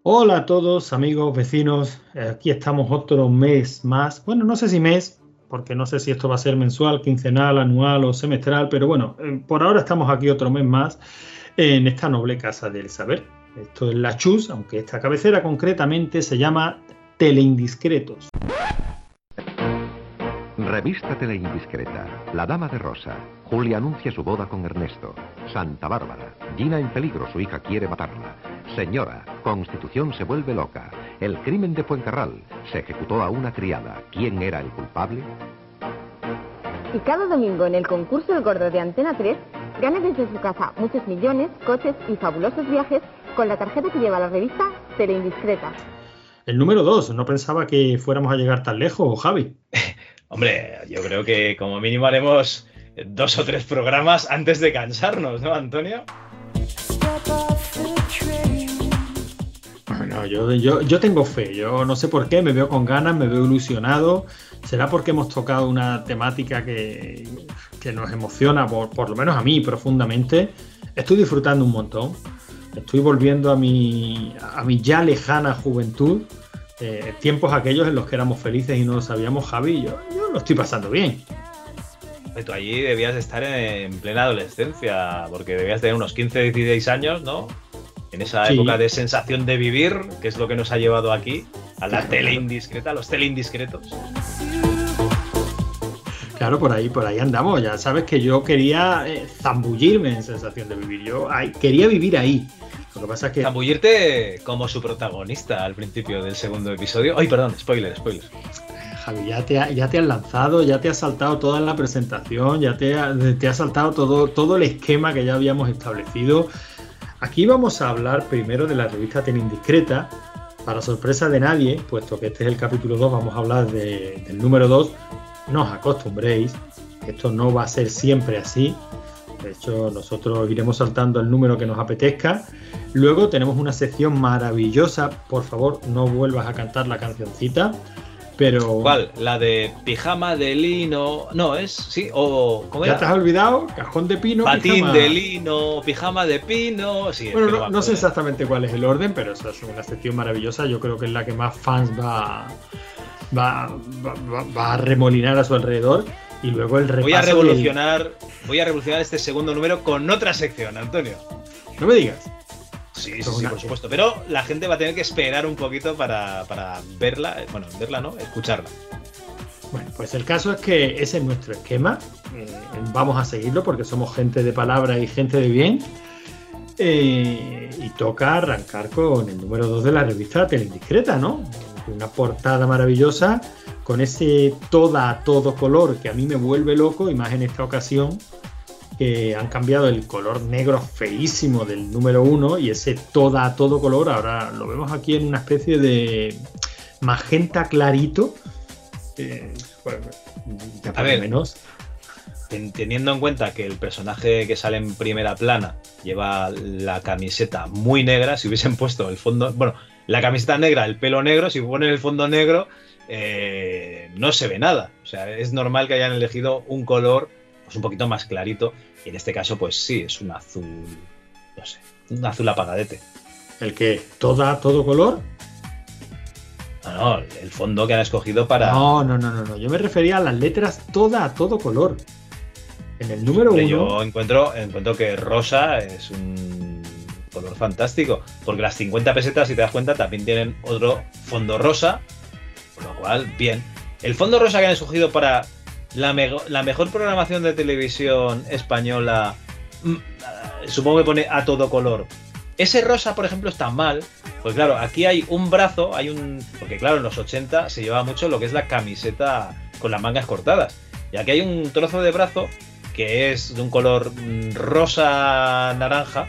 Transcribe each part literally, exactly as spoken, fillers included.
Hola a todos, amigos, vecinos. Aquí estamos otro mes más. Bueno, no sé si mes, porque no sé si esto va a ser mensual, quincenal, anual o semestral, pero bueno, eh, por ahora estamos aquí otro mes más en esta noble casa del saber. Esto es la Chus, aunque esta cabecera concretamente se llama Teleindiscretos. Revista Teleindiscreta, La Dama de Rosa. Julia anuncia su boda con Ernesto. Santa Bárbara, Gina en peligro, su hija quiere matarla. Señora, Constitución se vuelve loca. El crimen de Fuencarral, se ejecutó a una criada. ¿Quién era el culpable? Y cada domingo en el concurso El Gordo de Antena tres, gane desde su casa muchos millones, coches y fabulosos viajes con la tarjeta que lleva la revista Teleindiscreta. El número dos, no pensaba que fuéramos a llegar tan lejos, Javi. Hombre, yo creo que como mínimo haremos dos o tres programas antes de cansarnos, ¿no, Antonio? Bueno, yo, yo, yo tengo fe, yo no sé por qué, me veo con ganas, me veo ilusionado. ¿Será porque hemos tocado una temática que, que nos emociona, por, por lo menos a mí profundamente? Estoy disfrutando un montón, estoy volviendo a mi, a mi ya lejana juventud. Eh, tiempos aquellos en los que éramos felices y no lo sabíamos, Javi, yo, yo lo estoy pasando bien. Tú allí debías estar en plena adolescencia, porque debías tener unos quince, dieciséis años, ¿no? En esa Sí. época de sensación de vivir, que es lo que nos ha llevado aquí, a la Claro. teleindiscreta, a los teleindiscretos. Claro, por ahí, por ahí andamos. Ya sabes que yo quería eh, zambullirme en sensación de vivir. Yo ay, quería vivir ahí. Lo que pasa es que... Zambullirte como su protagonista al principio del segundo episodio. Ay, perdón, spoiler, spoiler. Javi, ya te, ha- ya te has lanzado, ya te has saltado toda la presentación, ya te, ha- te has saltado todo, todo el esquema que ya habíamos establecido. Aquí vamos a hablar primero de la revista Teleindiscreta. Para sorpresa de nadie, puesto que este es el capítulo dos, vamos a hablar de- del número dos. No os acostumbréis, esto no va a ser siempre así. De hecho, nosotros iremos saltando el número que nos apetezca. Luego tenemos una sección maravillosa. Por favor, no vuelvas a cantar la cancioncita. Pero ¿Cuál? La de pijama de lino. No, es, sí, o. ¿Cómo ya era? te has olvidado, cajón de pino, Patín pijama. de lino, pijama de pino. Sí, es Bueno, que no, me no sé acuerdo. exactamente cuál es el orden, pero esa es una sección maravillosa. Yo creo que es la que más fans va, va, va, va- va a remolinar a su alrededor. Y luego el repaso Voy a del- revolucionar, voy a revolucionar este segundo número con otra sección, Antonio. No me digas. Sí, sí, Esto es sí, una- por supuesto. Pero la gente va a tener que esperar un poquito para, para verla. Bueno, verla no, escucharla. Bueno, pues el caso es que ese es nuestro esquema. Eh, vamos a seguirlo porque somos gente de palabra y gente de bien. Eh, y toca arrancar con el número dos de la revista Teleindiscreta, ¿no? Una portada maravillosa con ese toda a todo color que a mí me vuelve loco, y más en esta ocasión que han cambiado el color negro feísimo del número uno y ese toda a todo color. Ahora lo vemos aquí en una especie de magenta clarito. Eh, bueno, ya por A lo ver. menos. Ten- Teniendo en cuenta que el personaje que sale en primera plana lleva la camiseta muy negra, si hubiesen puesto el fondo, bueno, la camiseta negra, el pelo negro, si ponen el fondo negro, eh, no se ve nada. O sea, es normal que hayan elegido un color pues un poquito más clarito, y en este caso, pues sí, es un azul, no sé, un azul apagadete. El que toda a todo color. No, no, el fondo que han escogido para. No, no, no, no, no. Yo me refería a las letras toda a todo color. En el número Hombre, uno. yo encuentro, encuentro que rosa es un color fantástico, porque las cincuenta pesetas, si te das cuenta, también tienen otro fondo rosa, con lo cual, bien. El fondo rosa que han escogido para la, me- la mejor programación de televisión española, mm, supongo que pone a todo color. Ese rosa, por ejemplo, está mal, pues claro, aquí hay un brazo, hay un... Porque claro, en los ochenta se llevaba mucho lo que es la camiseta con las mangas cortadas, y aquí hay un trozo de brazo que es de un color mm, rosa naranja,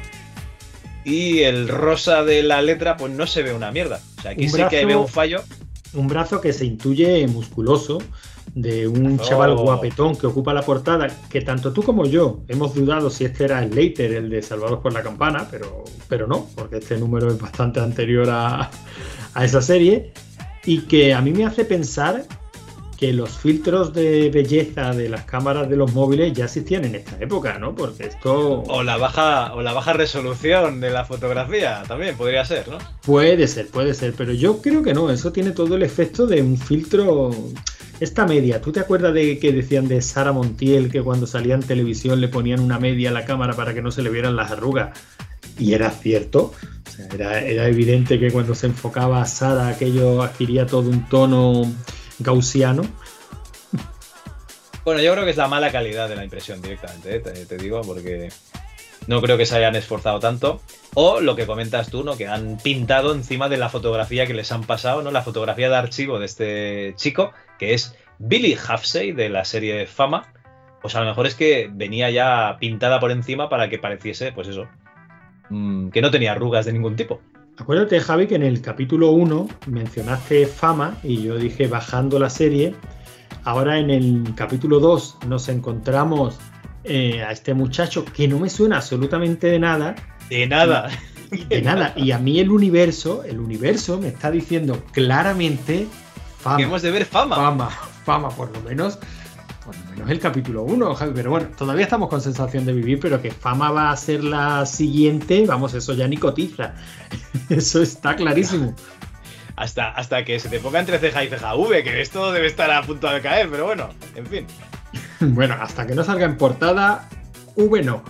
y el rosa de la letra pues no se ve una mierda. O sea, aquí Un sí que brazo- veo un fallo. Un brazo que se intuye musculoso, de un Oh. chaval guapetón que ocupa la portada, que tanto tú como yo hemos dudado si este era el Leiter, el de Salvados por la Campana, pero, pero no, porque este número es bastante anterior a, a esa serie, y que a mí me hace pensar que los filtros de belleza de las cámaras de los móviles ya existían en esta época, ¿no? Porque esto... O la baja, o la baja resolución de la fotografía también podría ser, ¿no? Puede ser, puede ser, pero yo creo que no. Eso tiene todo el efecto de un filtro... Esta media, ¿tú te acuerdas de que decían de Sara Montiel que cuando salía en televisión le ponían una media a la cámara para que no se le vieran las arrugas? Y era cierto. O sea, era, era evidente que cuando se enfocaba a Sara aquello adquiría todo un tono gaussiano. Bueno, yo creo que es la mala calidad de la impresión directamente, ¿eh? te, te digo, porque no creo que se hayan esforzado tanto. O lo que comentas tú, ¿no? Que han pintado encima de la fotografía que les han pasado, ¿no? La fotografía de archivo de este chico, que es Billy Halfsey de la serie Fama. Pues a lo mejor es que venía ya pintada por encima para que pareciese, pues eso, mmm, que no tenía arrugas de ningún tipo. Acuérdate, Javi, que en el capítulo uno mencionaste Fama y yo dije bajando la serie. Ahora en el capítulo dos nos encontramos eh, a este muchacho que no me suena absolutamente de nada. De nada. Y, de nada. Y a mí el universo, el universo me está diciendo claramente Fama. Que hemos de ver Fama. Fama, Fama, por lo menos. Por lo menos el capítulo uno, Javi. Pero bueno, todavía estamos con sensación de vivir, pero que Fama va a ser la siguiente, vamos, eso ya ni cotiza. Eso está clarísimo. Hasta, hasta que se te ponga entre ceja y ceja V, que esto debe estar a punto de caer, pero bueno, en fin. Bueno, hasta que no salga en portada, V no.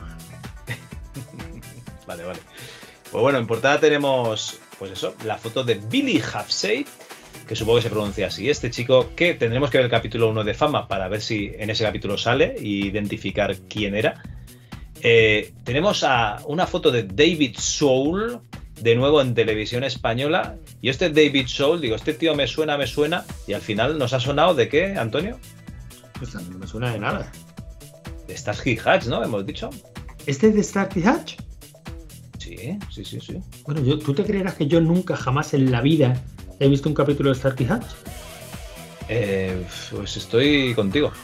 Vale, vale. Pues bueno, en portada tenemos, pues eso, la foto de Billy Halfsey, que supongo que se pronuncia así. Este chico que tendremos que ver el capítulo uno de Fama para ver si en ese capítulo sale e identificar quién era. Eh, tenemos a una foto de David Soul, de nuevo en televisión española. Y este David Soul, digo, este tío me suena, me suena. Y al final nos ha sonado ¿de qué, Antonio? Pues a mí no me suena de nada. De Starsky Hatch, ¿no? Hemos dicho. ¿Este es de Starsky Hatch? Sí, sí, sí, sí. Bueno, yo, ¿tú te creerás que yo nunca jamás en la vida he visto un capítulo de Starsky Hatch? Eh, pues estoy contigo.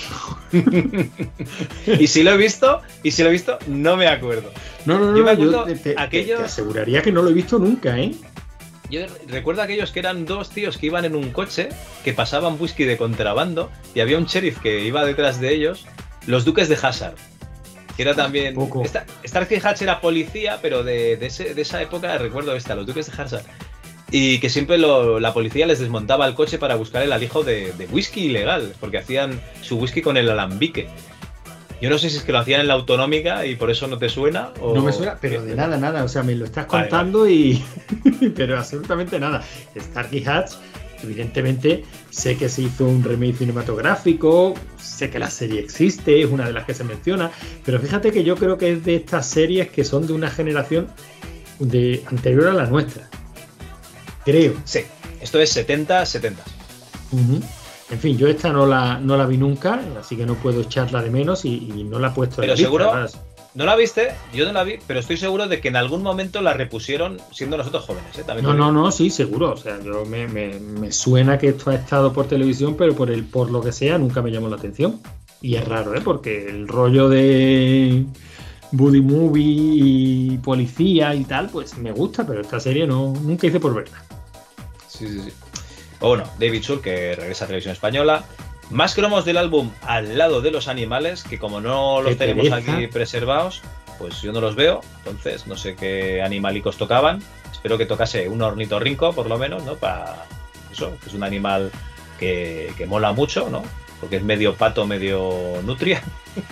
Y si lo he visto, y si lo he visto, no me acuerdo. No, no, no, yo, me acuerdo yo te, te, aquellos... te aseguraría que no lo he visto nunca, ¿eh? Yo recuerdo aquellos que eran dos tíos que iban en un coche, que pasaban whisky de contrabando, y había un sheriff que iba detrás de ellos, los Duques de Hazzard. Que era también... Esta, Starsky Hatch era policía, pero de, de, ese, de esa época recuerdo esta, los Duques de Hazzard. Y que siempre lo, la policía les desmontaba el coche para buscar el alijo de, de whisky ilegal, porque hacían su whisky con el alambique. Yo no sé si es que lo hacían en la autonómica y por eso no te suena. O... No me suena, pero de nada, nada. O sea, me lo estás contando vale, vale. y... pero absolutamente nada. Starsky Hatch, evidentemente, sé que se hizo un remake cinematográfico, sé que la serie existe, es una de las que se menciona, pero fíjate que yo creo que es de estas series que son de una generación de anterior a la nuestra. Creo. Sí, esto es setenta setenta. Uh-huh. En fin, yo esta no la, no la vi nunca, así que no puedo echarla de menos y, y no la he puesto en la lista. Pero seguro, ¿no la viste? Yo no la vi, pero estoy seguro de que en algún momento la repusieron siendo nosotros jóvenes, ¿eh? También no, no, no, sí, seguro. O sea, yo me, me, me suena que esto ha estado por televisión, pero por el por lo que sea nunca me llamó la atención. Y es raro, ¿eh? Porque el rollo de buddy movie y policía y tal, pues me gusta, pero esta serie no nunca hice por verla. Sí, sí, sí. O bueno, David Soul, que regresa a Televisión Española. Más cromos del álbum Al lado de los animales, que como no los tenemos pereza. Aquí preservados, pues yo no los veo. Entonces, no sé qué animalicos tocaban. Espero que tocase un ornitorrinco, por lo menos, ¿no? Para eso, que es un animal que, que mola mucho, ¿no? Porque es medio pato, medio nutria.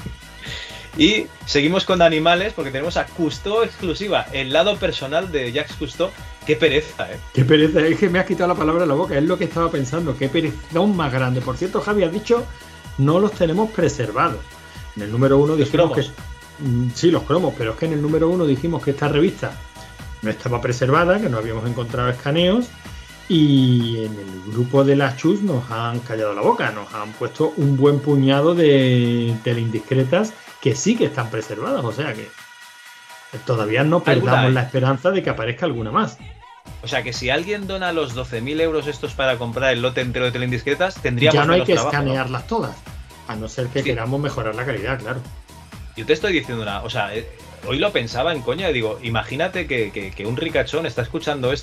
Y seguimos con animales, porque tenemos a Cousteau exclusiva, el lado personal de Jacques Cousteau. Qué pereza, ¿eh? Qué pereza, es que me has quitado la palabra de la boca, es lo que estaba pensando, qué perezón más grande. Por cierto, Javi, has dicho, no los tenemos preservados. En el número uno dijimos que... Sí, los cromos, pero es que en el número uno dijimos que esta revista no estaba preservada, que no habíamos encontrado escaneos, y en el grupo de las Chus nos han callado la boca, nos han puesto un buen puñado de teleindiscretas que sí que están preservadas, o sea que todavía no perdamos la esperanza de que aparezca alguna más. O sea que si alguien dona los doce mil euros estos para comprar el lote entero de teleindiscretas, tendríamos ya no hay que trabajo, escanearlas, ¿no? Todas, a no ser que sí. queramos mejorar la calidad, claro. Yo te estoy diciendo una, o sea, eh, hoy lo pensaba en coña y digo, imagínate que, que, que un ricachón está escuchando esto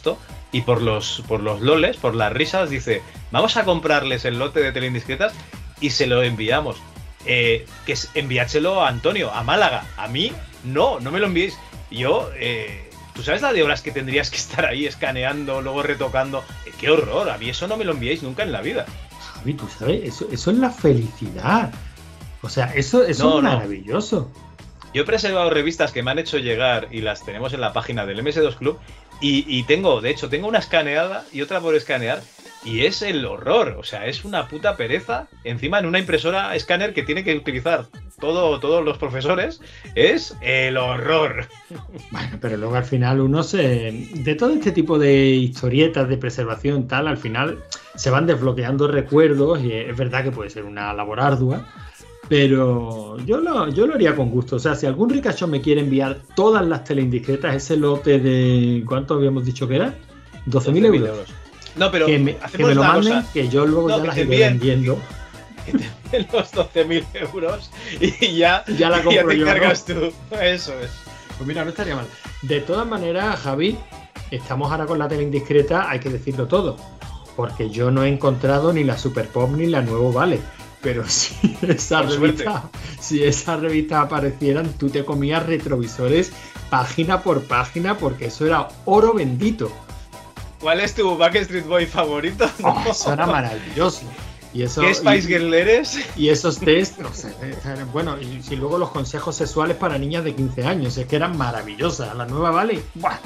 y por los, por los loles, por las risas, dice, vamos a comprarles el lote de Teleindiscretas y se lo enviamos. Eh, que es, enviárselo a Antonio, a Málaga. A mí, no, no me lo enviéis. Yo, eh, ¿tú sabes la de horas que tendrías que estar ahí escaneando, luego retocando? Eh, ¡Qué horror! A mí eso no me lo enviéis nunca en la vida. Javi, tú sabes, eso, eso es la felicidad. O sea, eso, eso No, es no. maravilloso. Yo he preservado revistas que me han hecho llegar y las tenemos en la página del eme ese dos Club y, y tengo, de hecho, tengo una escaneada y otra por escanear y es el horror, o sea, es una puta pereza. Encima en una impresora escáner que tiene que utilizar todo, todos los profesores, es el horror. Bueno, pero luego al final uno se... De todo este tipo de historietas de preservación tal, al final se van desbloqueando recuerdos y es verdad que puede ser una labor ardua, pero yo lo, yo lo haría con gusto. O sea, si algún ricachón me quiere enviar todas las teleindiscretas, ese lote de... ¿Cuánto habíamos dicho que era? doce mil euros. No, pero que me, que me lo manden, cosa. Que yo luego no, ya que las te iré envíen, vendiendo. Que te envíen los doce mil euros y ya, ya, la compro ya te yo, encargas ¿no? tú. Eso es. Pues mira, no estaría mal. De todas maneras, Javi, estamos ahora con la tele indiscreta, hay que decirlo todo. Porque yo no he encontrado ni la Super Pop ni la Nuevo Vale. Pero si esa Por revista, si esas revistas aparecieran, tú te comías retrovisores página por página, porque eso era oro bendito. ¿Cuál es tu Backstreet Boy favorito? Oh, eso era maravilloso. Y eso, ¿Qué Spice y, Girl eres? Y esos test, no sé, bueno, y si luego los consejos sexuales para niñas de quince años, es que eran maravillosas. La Nueva Vale, ¡buah!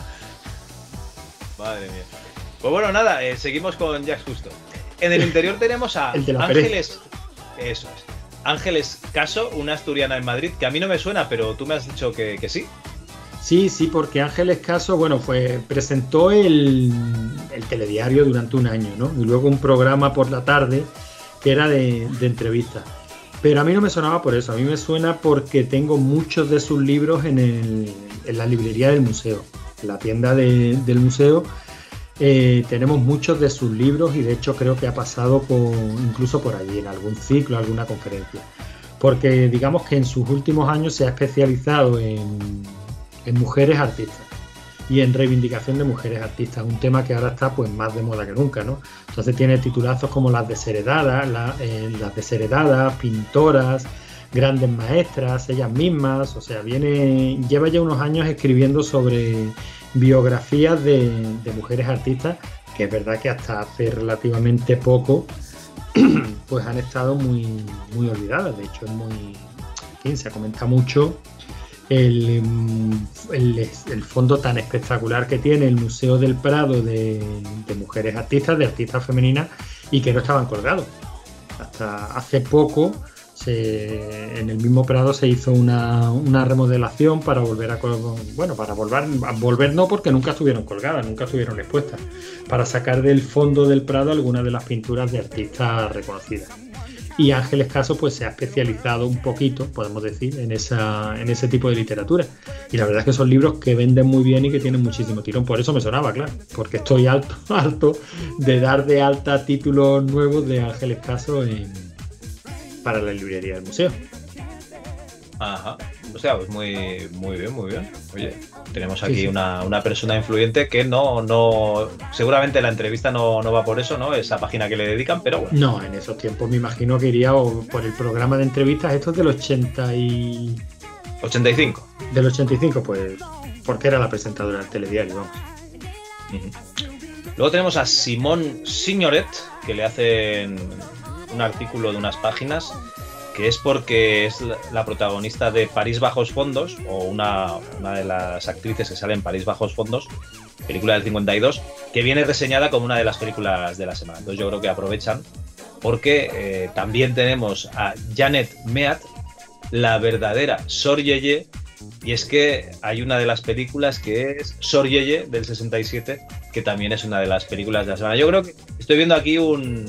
Madre mía. Pues bueno, nada, eh, seguimos con Jax Justo. En el interior tenemos a Ángeles. Eso es. Ángeles Caso, una asturiana en Madrid, que a mí no me suena, pero tú me has dicho que, que sí. Sí, sí, porque Ángeles Caso, bueno, fue, presentó el, el telediario durante un año, ¿no? Y luego un programa por la tarde que era de, de entrevistas. Pero a mí no me sonaba por eso, a mí me suena porque tengo muchos de sus libros en, el, en la librería del museo, en la tienda de, del museo. Eh, tenemos muchos de sus libros y de hecho creo que ha pasado por, incluso por allí, en algún ciclo, alguna conferencia. Porque digamos que en sus últimos años se ha especializado en... en mujeres artistas y en reivindicación de mujeres artistas, un tema que ahora está pues más de moda que nunca, ¿no? Entonces tiene titulazos como las desheredadas, la, eh, las desheredadas, pintoras, grandes maestras, ellas mismas, o sea, viene, lleva ya unos años escribiendo sobre biografías de, de mujeres artistas, que es verdad que hasta hace relativamente poco pues han estado muy, muy olvidadas. De hecho es muy, en fin, se comenta mucho El, el, el fondo tan espectacular que tiene el Museo del Prado de, de mujeres artistas, de artistas femeninas, y que no estaban colgados. Hasta hace poco se, en el mismo Prado se hizo una, una remodelación para volver a bueno para volver, a volver no porque nunca estuvieron colgadas, nunca estuvieron expuestas, para sacar del fondo del Prado algunas de las pinturas de artistas reconocidas. Y Ángeles Caso pues se ha especializado un poquito, podemos decir, en esa en ese tipo de literatura. Y la verdad es que son libros que venden muy bien y que tienen muchísimo tirón. Por eso me sonaba, claro, porque estoy alto, alto de dar de alta títulos nuevos de Ángeles Caso en, para la librería del museo. Ajá. O sea, pues muy, muy bien, muy bien. Oye, tenemos aquí sí, sí. Una, una persona influyente que no, no, seguramente la entrevista no, no va por eso, ¿no? Esa página que le dedican, pero bueno. No, en esos tiempos me imagino que iría o por el programa de entrevistas estos del ochenta y... ochenta y cinco. Del ochenta y cinco, pues, porque era la presentadora del telediario, vamos. Uh-huh. Luego tenemos a Simón Signoret, que le hacen un artículo de unas páginas, que es porque es la protagonista de París Bajos Fondos, o una, una de las actrices que sale en París Bajos Fondos, película del cincuenta y dos, que viene reseñada como una de las películas de la semana. Entonces yo creo que aprovechan, porque eh, también tenemos a Janet Meat, la verdadera Sor Yeye, y es que hay una de las películas que es Sor Yeye, del sesenta y siete, que también es una de las películas de la semana. Yo creo que estoy viendo aquí un...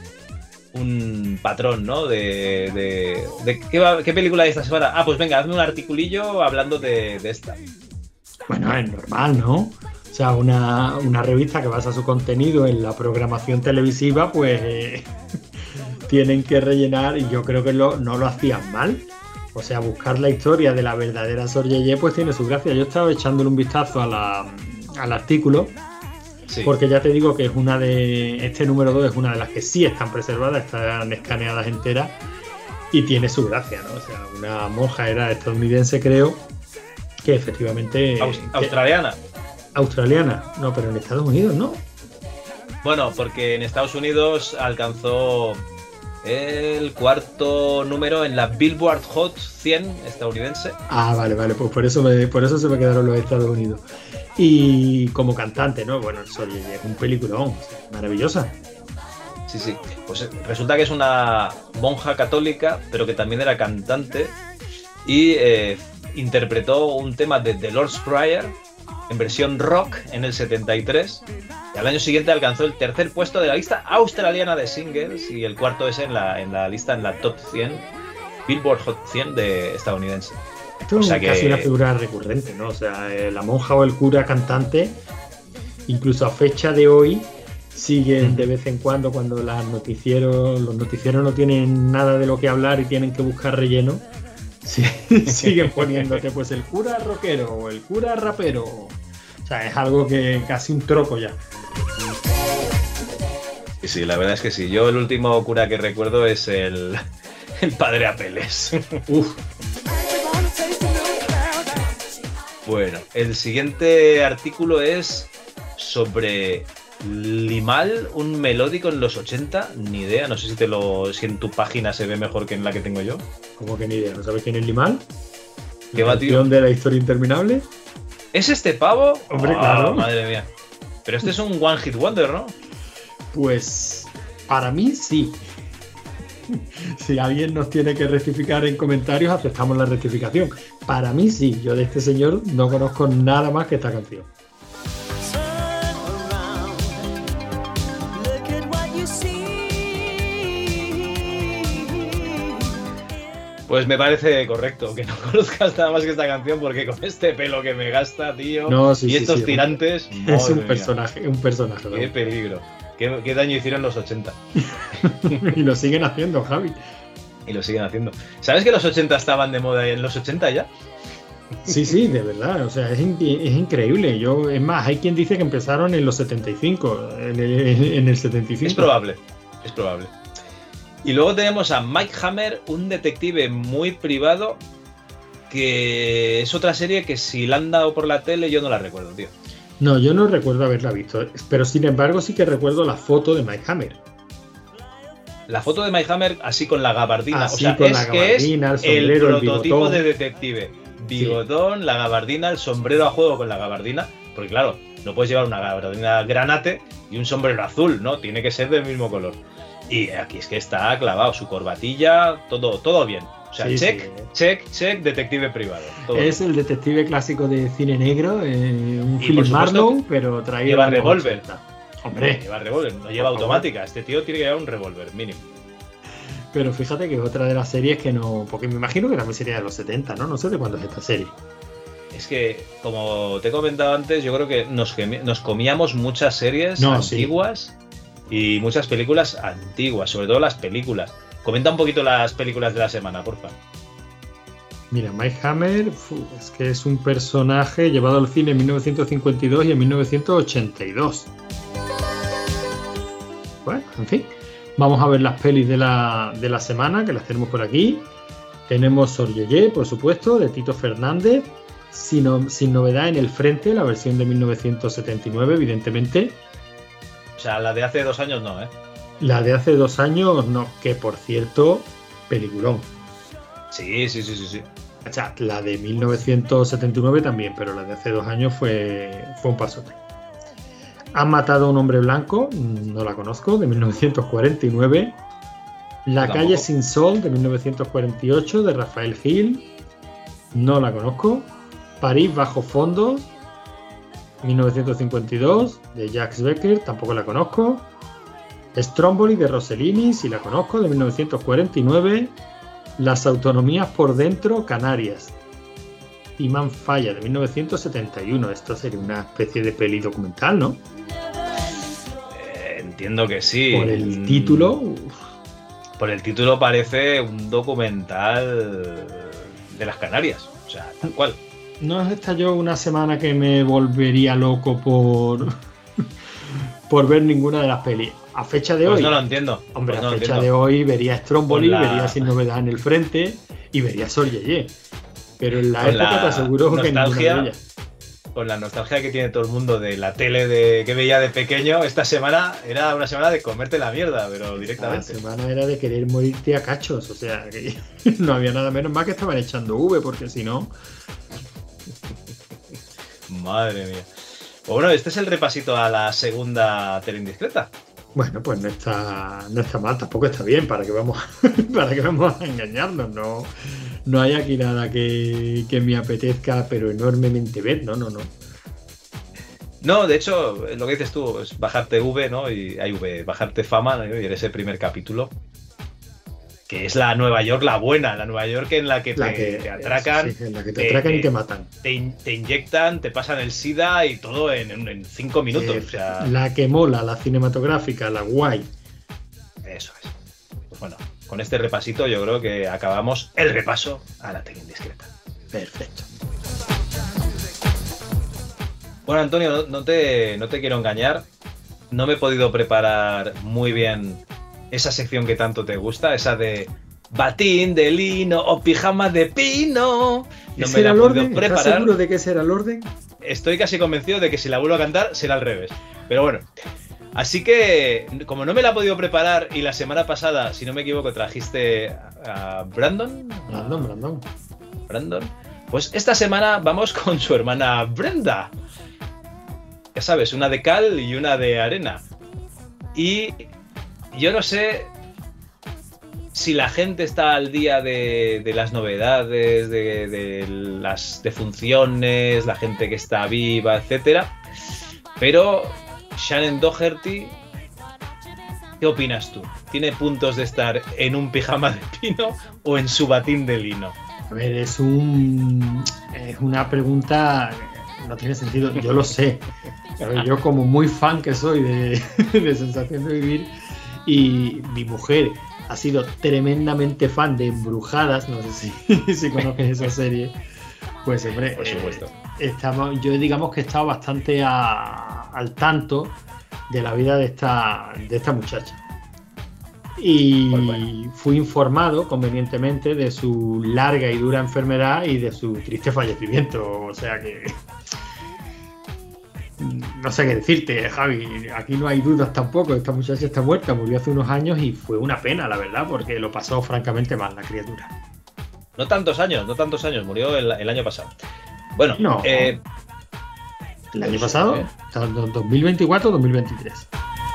un patrón, ¿no? De, de, de ¿qué, va, ¿qué película hay esta semana? Ah, pues venga, hazme un articulillo hablando de, de esta. Bueno, es normal, ¿no? O sea, una, una revista que basa su contenido en la programación televisiva, pues eh, tienen que rellenar, y yo creo que lo, no lo hacían mal. O sea, buscar la historia de la verdadera Sor Yeye pues tiene su gracia. Yo estaba echándole un vistazo a la, al artículo Sí. Porque ya te digo que es una de. Este número dos es una de las que sí están preservadas, están escaneadas enteras y tiene su gracia, ¿no? O sea, una monja era estadounidense, creo, que efectivamente. Aus- que, australiana. Australiana, no, pero en Estados Unidos, ¿no? Bueno, porque en Estados Unidos alcanzó el cuarto número en la Billboard Hot cien estadounidense. Ah, vale, vale, pues por eso, me, por eso se me quedaron los Estados Unidos. Y como cantante, ¿no? Bueno, el Sorgeye es un peliculón, o sea, maravillosa. Sí, sí. Pues resulta que es una monja católica, pero que también era cantante y eh, interpretó un tema de The Lord's Prayer en versión rock en el setenta y tres. Y al año siguiente alcanzó el tercer puesto de la lista australiana de singles y el cuarto es en la, en la lista, en la top cien, Billboard Hot cien de estadounidense. Esto es O sea casi que- una figura recurrente, ¿no? O sea, eh, la monja o el cura cantante, incluso a fecha de hoy, siguen de vez en cuando, cuando las noticieros, los noticieros no tienen nada de lo que hablar y tienen que buscar relleno, sí, siguen poniéndote pues el cura rockero o el cura rapero. O sea, es algo que casi un troco ya. Sí, sí, la verdad es que sí. Yo el último cura que recuerdo es el, el padre Apeles. Uf, Bueno, el siguiente artículo es sobre Limahl, un melódico en los ochenta. Ni idea, no sé si te lo, si en tu página se ve mejor que en la que tengo yo. como que ni idea, ¿no sabes quién es Limahl? ¿Qué va, tío? ¿Canción de la historia interminable? ¿Es este pavo? Hombre, Ah, claro. Madre mía. Pero este es un One Hit Wonder, ¿no? Pues para mí sí. Si alguien nos tiene que rectificar en comentarios, aceptamos la rectificación. Para mí sí, yo de este señor no conozco nada más que esta canción. Pues me parece correcto que no conozcas nada más que esta canción porque con este pelo que me gasta, tío, No, sí, y sí, estos sí, tirantes, Es madre un mía, personaje, un personaje. qué ¿no? peligro. Qué, qué daño hicieron los ochenta. Y lo siguen haciendo, Javi. Y lo siguen haciendo. ¿Sabes que los ochenta estaban de moda en los ochenta ya? Sí, sí, de verdad. O sea, es, in- es increíble. Yo, es más, hay quien dice que empezaron en los setenta y cinco. En el, en el setenta y cinco. Es probable, es probable. Y luego tenemos a Mike Hammer, un detective muy privado, que es otra serie que si la han dado por la tele yo no la recuerdo, tío. No, yo no recuerdo haberla visto. Pero sin embargo, sí que recuerdo la foto de Mike Hammer. La foto de Mike Hammer así con la gabardina, Así o sea, con es la que es gabardina, el el sombrero, el prototipo bigotón. de detective. Bigotón, la gabardina, el sombrero a juego con la gabardina, porque claro, no puedes llevar una gabardina granate y un sombrero azul, ¿no? Tiene que ser del mismo color. Y aquí es que está clavado, su corbatilla, todo, todo bien. O sea, Sí, check, sí. check, check, detective privado. Todo Es bien. el detective clásico de cine negro, eh, un Y, Philip por supuesto, Marlowe, pero traído lleva a los revólver. ochenta. Hombre, Lleva revólver, no lleva Por favor. automática. Este tío tiene que llevar un revólver, mínimo. pero fíjate que es otra de las series que no... Porque me imagino que también sería de los setenta, ¿no? No sé de cuándo es esta serie. Es que, como te he comentado antes, yo creo que nos, gemi- nos comíamos muchas series No, sí. antiguas y muchas películas antiguas, sobre todo las películas. Comenta un poquito las películas de la semana, porfa. Mira, Mike Hammer fu, es que es un personaje llevado al cine en mil novecientos cincuenta y dos y en mil novecientos ochenta y dos. Bueno, en fin. Vamos a ver las pelis de la, de la semana, que las tenemos por aquí. Tenemos Sorgeye, por supuesto, de Tito Fernández. Sin, no- sin novedad en el frente, la versión de mil novecientos setenta y nueve, evidentemente. O sea, la de hace dos años no, ¿eh? La de hace dos años, no, que por cierto, peliculón. Sí, sí, sí, sí, sí. O sea, la de mil novecientos setenta y nueve también, pero la de hace dos años fue, fue un pasote. Han matado a un hombre blanco, no la conozco, de mil novecientos cuarenta y nueve. La Yo calle tampoco. sin sol, de mil novecientos cuarenta y ocho, de Rafael Gil, no la conozco. París bajo fondo, mil novecientos cincuenta y dos, de Jacques Becker, tampoco la conozco. Stromboli, de Rossellini, sí la conozco, de mil novecientos cuarenta y nueve. Las autonomías por dentro, Canarias. Imán Falla, de mil novecientos setenta y uno. Esto sería una especie de peli documental, ¿no? Eh, entiendo que sí. Por el Mm, título. uf. Por el título parece un documental de las Canarias. O sea, tal cual. No es esta yo una semana que me volvería loco por por ver ninguna de las pelis. A fecha de Pues hoy. no lo entiendo. Hombre, Pues no a lo fecha entiendo. de hoy vería Stromboli, Con la- vería Sin Novedad en el Frente y vería Sol Yeye. Pero en la Con época la te aseguro que ninguna nostalgia, de ellas. Con la nostalgia que tiene todo el mundo de la tele de que veía de pequeño, esta semana era una semana de comerte la mierda, pero La directamente. semana era de querer morirte a cachos, o sea, que no había nada menos más que estaban echando V, porque si no... Madre mía. Pues bueno, este es el repasito a la segunda tele indiscreta. Bueno, pues no está, no está mal, tampoco está bien, para que vamos, para que vamos a engañarnos, no, no hay aquí nada que, que me apetezca, pero enormemente ver, no, no, no. No, de hecho, lo que dices tú es bajarte V, ¿no? Y hay V, bajarte fama, ¿no? Y eres el primer capítulo. Que es la Nueva York, la buena, la Nueva York en la que te, La que, te atracan, sí, en la que te te- atracan y te- te matan. te, in- te inyectan, te pasan el SIDA y todo en, en- en cinco minutos. Eh, o sea, La que mola, la cinematográfica, la guay. eso es. Pues bueno, con este repasito yo creo que acabamos el repaso a la tele indiscreta. Perfecto. Bueno, Antonio, no, no te, no te quiero engañar. No me he podido preparar muy bien esa sección que tanto te gusta, esa de batín de lino o pijama de pino. No ¿Ese me la era he el podido orden? ¿Estás preparar. seguro de que ese era el orden? Estoy casi convencido de que si la vuelvo a cantar será al revés. Pero bueno. Así que, como no me la he podido preparar y la semana pasada, si no me equivoco, trajiste a Brandon. Brandon, Brandon. Brandon. Pues esta semana vamos con su hermana Brenda. Ya sabes, una de cal y una de arena. Y yo no sé si la gente está al día de, de las novedades, de, de las defunciones, la gente que está viva, etcétera. Pero Shannen Doherty, ¿qué opinas tú? ¿Tiene puntos de estar en un pijama de pino o en su batín de lino? A ver, es un es una pregunta que no tiene sentido, yo lo sé. A ver, yo como muy fan que soy de, de Sensación de Vivir, y mi mujer ha sido tremendamente fan de Embrujadas, no sé si, si conoces esa serie, pues hombre, Por supuesto. eh, estamos, yo digamos que he estado bastante a- al tanto de la vida de esta, de esta muchacha. Y Pues bueno. fui informado convenientemente de su larga y dura enfermedad y de su triste fallecimiento. O sea que no sé qué decirte, Javi. Aquí no hay dudas tampoco. Esta muchacha está muerta, murió hace unos años y fue una pena, la verdad, porque lo pasó francamente mal la criatura. No tantos años, no tantos años, murió el, el año pasado. Bueno, No. eh, ¿El año no sé, pasado? ¿eh? ¿dos mil veinticuatro o dos mil veintitrés?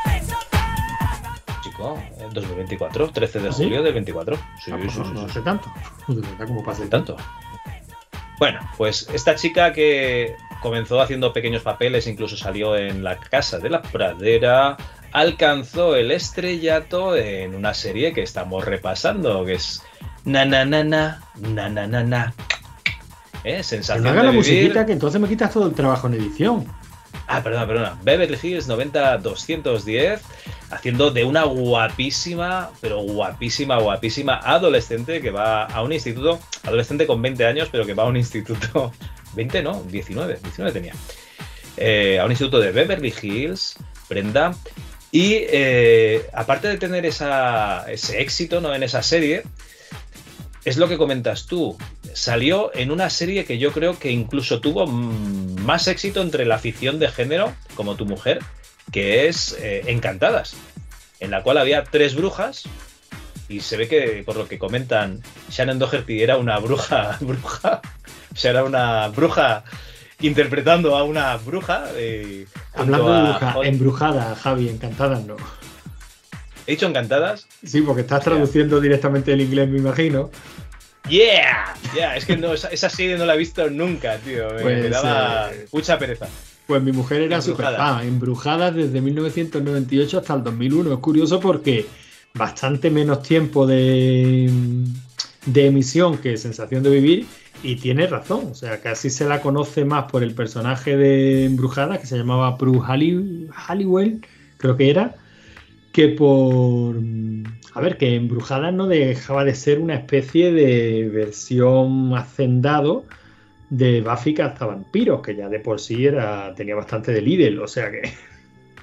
chico, el dos mil veinticuatro, trece de ¿Ah, sí? julio del veinticuatro. Sí, Ah, pues sí, no, sí, no sí. hace tanto. De verdad, ¿cómo pasa el Tanto. Bueno, pues esta chica que comenzó haciendo pequeños papeles, incluso salió en La Casa de la Pradera, alcanzó el estrellato en una serie que estamos repasando, que es Na Na Na Na, Na Na Na Na. ¿Eh? Que Sensación no haga de la vivir. musiquita, que entonces me quitas todo el trabajo en edición. Ah, perdona, perdona. Beverly Hills noventa doscientos diez, haciendo de una guapísima, pero guapísima, guapísima adolescente que va a un instituto, adolescente con veinte años, pero que va a un instituto, veinte no, diecinueve, diecinueve tenía, eh, a un instituto de Beverly Hills, Brenda, y eh, aparte de tener esa, ese éxito, ¿no?, en esa serie, es lo que comentas tú. Salió en una serie que yo creo que incluso tuvo mm, más éxito entre la afición de género, como tu mujer, que es eh, Encantadas, en la cual había tres brujas, y se ve que, por lo que comentan, Shannen Doherty era una bruja, bruja, o sea, era una bruja interpretando a una bruja. Eh, junto Hablando de a- bruja, Joder, embrujada, Javi, encantada no. ¿he dicho Encantadas? Sí, porque estás traduciendo directamente el inglés, me imagino. Yeah, yeah, es que no, esa, esa serie no la he visto nunca, tío. Me, Pues, me daba eh, mucha pereza. Pues mi mujer era súper Embrujada. fan, embrujada desde mil novecientos noventa y ocho hasta el dos mil uno. Es curioso porque bastante menos tiempo de, de emisión que Sensación de Vivir, y tiene razón. O sea, casi se la conoce más por el personaje de Embrujada, que se llamaba Prue Halli- Halliwell, creo que era, que por... A ver, que Embrujada no dejaba de ser una especie de versión hacendado de Buffy Cazavampiros, que ya de por sí era, tenía bastante de líder, o sea que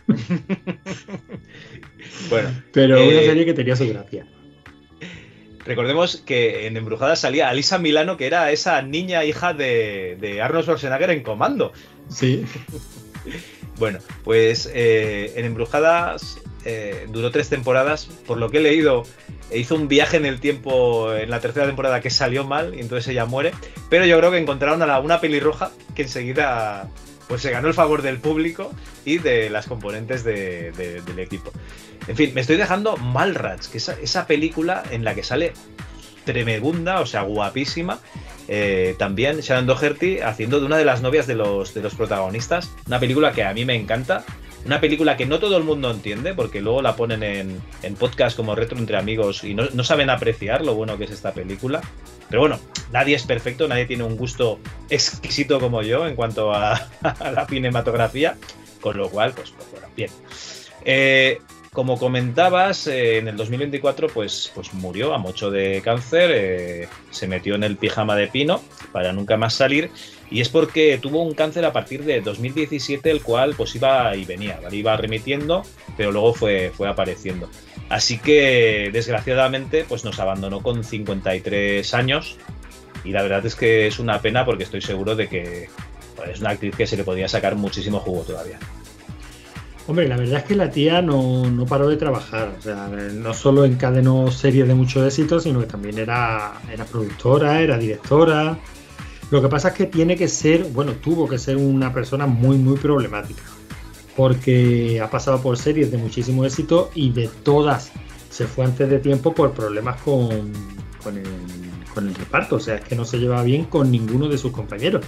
Bueno, pero eh, una serie que tenía su gracia. Recordemos que en Embrujada salía Alyssa Milano, que era esa niña hija de, de Arnold Schwarzenegger en Comando. Sí. Bueno, pues eh, en Embrujadas eh, duró tres temporadas. Por lo que he leído, hizo un viaje en el tiempo en la tercera temporada que salió mal y entonces ella muere. Pero yo creo que encontraron a la, una pelirroja que enseguida pues se ganó el favor del público y de las componentes de, de, del equipo. En fin, me estoy dejando Mallrats, que es esa, esa película en la que sale tremenda, o sea, guapísima. Eh, también Sharon Doherty haciendo de una de las novias de los, de los protagonistas. Una película que a mí me encanta. Una película que no todo el mundo entiende, porque luego la ponen en, en podcast como Retro Entre Amigos y no, no saben apreciar lo bueno que es esta película. Pero bueno, nadie es perfecto, nadie tiene un gusto exquisito como yo en cuanto a, a la cinematografía. Con lo cual, pues, pues bueno, bien. Eh, Como comentabas, eh, en el dos mil veinticuatro pues, pues murió a mocho de cáncer, eh, se metió en el pijama de pino para nunca más salir, y es porque tuvo un cáncer a partir de dos mil diecisiete, el cual pues iba y venía, ¿vale? Iba remitiendo, pero luego fue, fue apareciendo. Así que desgraciadamente pues nos abandonó con cincuenta y tres años, y la verdad es que es una pena porque estoy seguro de que pues, es una actriz que se le podía sacar muchísimo jugo todavía. Hombre, la verdad es que la tía no, no paró de trabajar, o sea, no solo encadenó series de mucho éxito, sino que también era, era productora, era directora. Lo que pasa es que tiene que ser, bueno, tuvo que ser una persona muy, muy problemática, porque ha pasado por series de muchísimo éxito y de todas se fue antes de tiempo por problemas con, con, el, con el reparto, o sea, es que no se llevaba bien con ninguno de sus compañeros.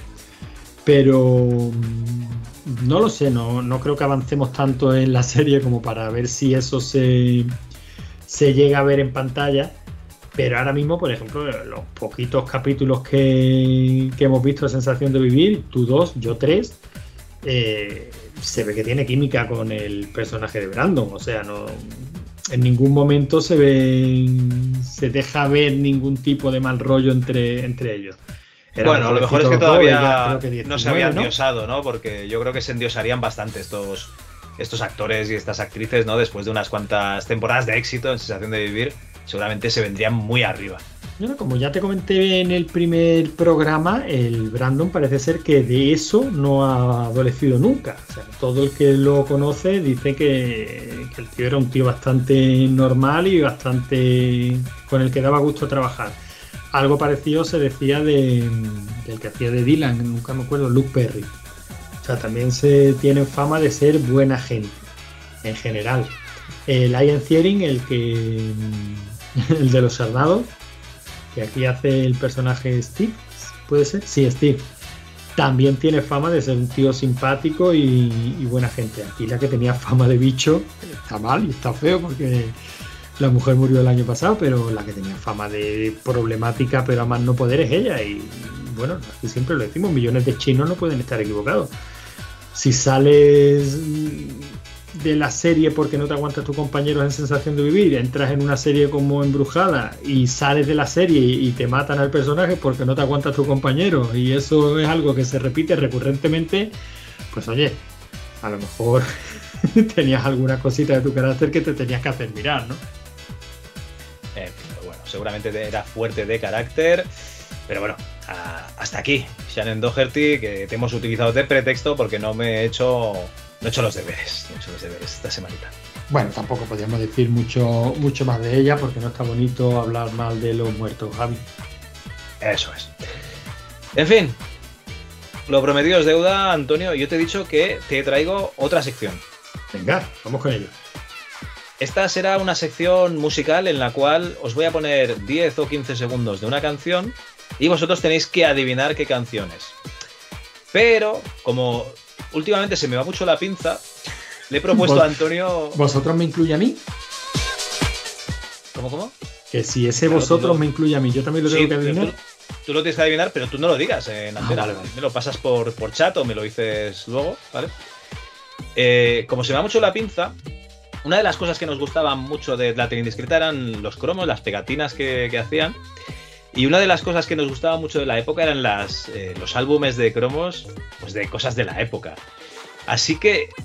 Pero no lo sé, no, no creo que avancemos tanto en la serie como para ver si eso se, se llega a ver en pantalla. Pero ahora mismo, por ejemplo, los poquitos capítulos que, que hemos visto de Sensación de Vivir, tú dos, yo tres, eh, se ve que tiene química con el personaje de Brandon. O sea, no, en ningún momento se ve, se deja ver ningún tipo de mal rollo entre, entre ellos. Era bueno, lo mejor es que todavía ya, que diecinueve, no se habían ¿no? endiosado, ¿no? Porque yo creo que se endiosarían bastante estos, estos actores y estas actrices, ¿no? Después de unas cuantas temporadas de éxito en Sensación de Vivir, seguramente se vendrían muy arriba. Bueno, como ya te comenté en el primer programa, el Brandon parece ser que de eso no ha adolecido nunca. O sea, todo el que lo conoce dice que, que el tío era un tío bastante normal y bastante con el que daba gusto trabajar. Algo parecido se decía de, del que hacía de Dylan, nunca me acuerdo, Luke Perry. O sea, también se tiene fama de ser buena gente, en general. El Ian Ziering, el que el de los Sardados, que aquí hace el personaje Steve, ¿puede ser? Sí, Steve. También tiene fama de ser un tío simpático y, y buena gente. Aquí la que tenía fama de bicho está mal y está feo porque la mujer murió el año pasado, pero la que tenía fama de problemática, pero a más no poder, es ella. Y bueno, aquí siempre lo decimos, millones de chinos no pueden estar equivocados. Si sales de la serie porque no te aguantas tus compañeros en Sensación de Vivir, entras en una serie como Embrujada y sales de la serie y te matan al personaje porque no te aguantas tus compañeros, y eso es algo que se repite recurrentemente, pues oye, a lo mejor tenías alguna cosita de tu carácter que te tenías que hacer mirar, ¿no? Eh, bueno, seguramente era fuerte de carácter, pero bueno, a, hasta aquí, Sharon Doherty, que te hemos utilizado de pretexto porque no me he hecho, no he hecho los deberes, no he hecho los deberes esta semanita. Bueno, tampoco podríamos decir mucho, mucho más de ella porque no está bonito hablar mal de los muertos, Javi. Eso es. En fin, lo prometido es deuda, Antonio. Yo te he dicho que te traigo otra sección. Venga, vamos con ello. Esta será una sección musical en la cual os voy a poner diez o quince segundos de una canción y vosotros tenéis que adivinar qué canción es. Pero, como últimamente se me va mucho la pinza, le he propuesto a Antonio... ¿Vosotros me incluye a mí? ¿Cómo, cómo? Que si ese Claro, vosotros tú, me incluye a mí, yo también lo sí, tengo que adivinar. Tú, tú lo tienes que adivinar, pero tú no lo digas en antena. Ah, vale, vale. Me lo pasas por, por chat o me lo dices luego, ¿vale? Eh, como se me va mucho la pinza, una de las cosas que nos gustaban mucho de la tele indiscreta eran los cromos, las pegatinas que, que hacían. Y una de las cosas que nos gustaba mucho de la época eran las, eh, los álbumes de cromos, pues de cosas de la época. Así que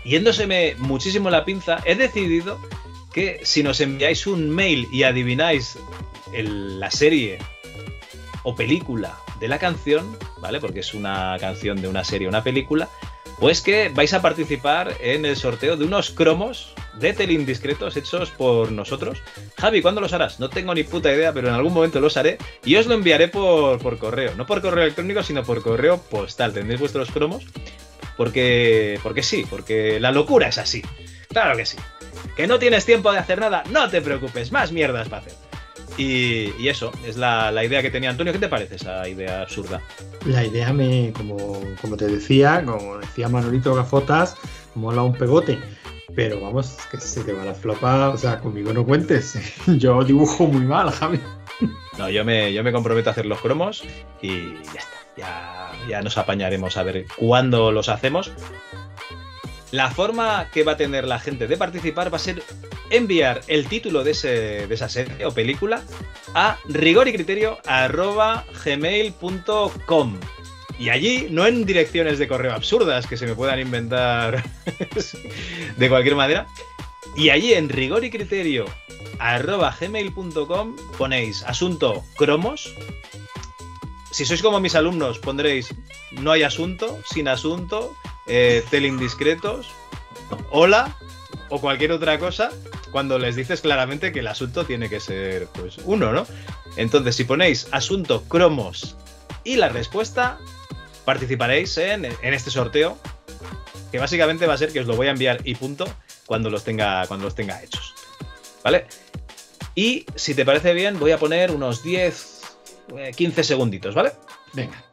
yéndoseme muchísimo la pinza, he decidido que si nos enviáis un mail y adivináis el, la serie o película de la canción, ¿vale? Porque es una canción de una serie o una película, pues que vais a participar en el sorteo de unos cromos de Teleindiscretos hechos por nosotros. Javi, ¿cuándo los harás? No tengo ni puta idea, pero en algún momento los haré y os lo enviaré por, por correo. No por correo electrónico, sino por correo postal. Tendréis vuestros cromos porque, porque sí, porque la locura es así. Claro que sí. ¿Que no tienes tiempo de hacer nada? No te preocupes, más mierdas para hacer. Y, y eso, es la, la idea que tenía Antonio. ¿Qué te parece esa idea absurda? La idea me, como, como te decía, como decía Manolito Gafotas, mola un pegote. Pero vamos, que se te va la flopa, o sea, conmigo no cuentes. Yo dibujo muy mal, Javi. No, yo me, yo me comprometo a hacer los cromos y ya está. Ya, ya nos apañaremos a ver cuándo los hacemos. La forma que va a tener la gente de participar va a ser enviar el título de, ese, de esa serie o película a rigoricriterio arroba gmail punto com. Y allí, no en direcciones de correo absurdas que se me puedan inventar de cualquier manera, y allí en rigoricriterio arroba gmail punto com ponéis asunto cromos. Si sois como mis alumnos pondréis no hay asunto, sin asunto, eh, teleindiscretos, hola o cualquier otra cosa, cuando les dices claramente que el asunto tiene que ser pues uno, ¿no? Entonces, si ponéis asunto cromos y la respuesta, participaréis en, en este sorteo, que básicamente va a ser que os lo voy a enviar y punto cuando los tenga, cuando los tenga hechos, ¿vale? Y si te parece bien, voy a poner unos diez, quince segunditos, ¿vale? Venga.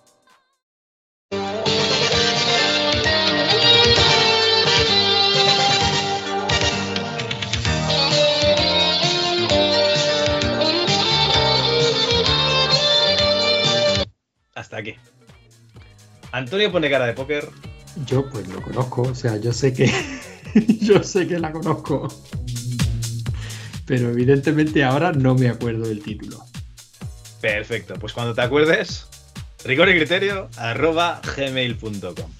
Hasta aquí. Antonio pone cara de póker. Yo pues lo conozco, o sea, yo sé que yo sé que la conozco. Pero evidentemente ahora no me acuerdo del título. Perfecto, pues cuando te acuerdes, rigoricriterio arroba gmail punto com.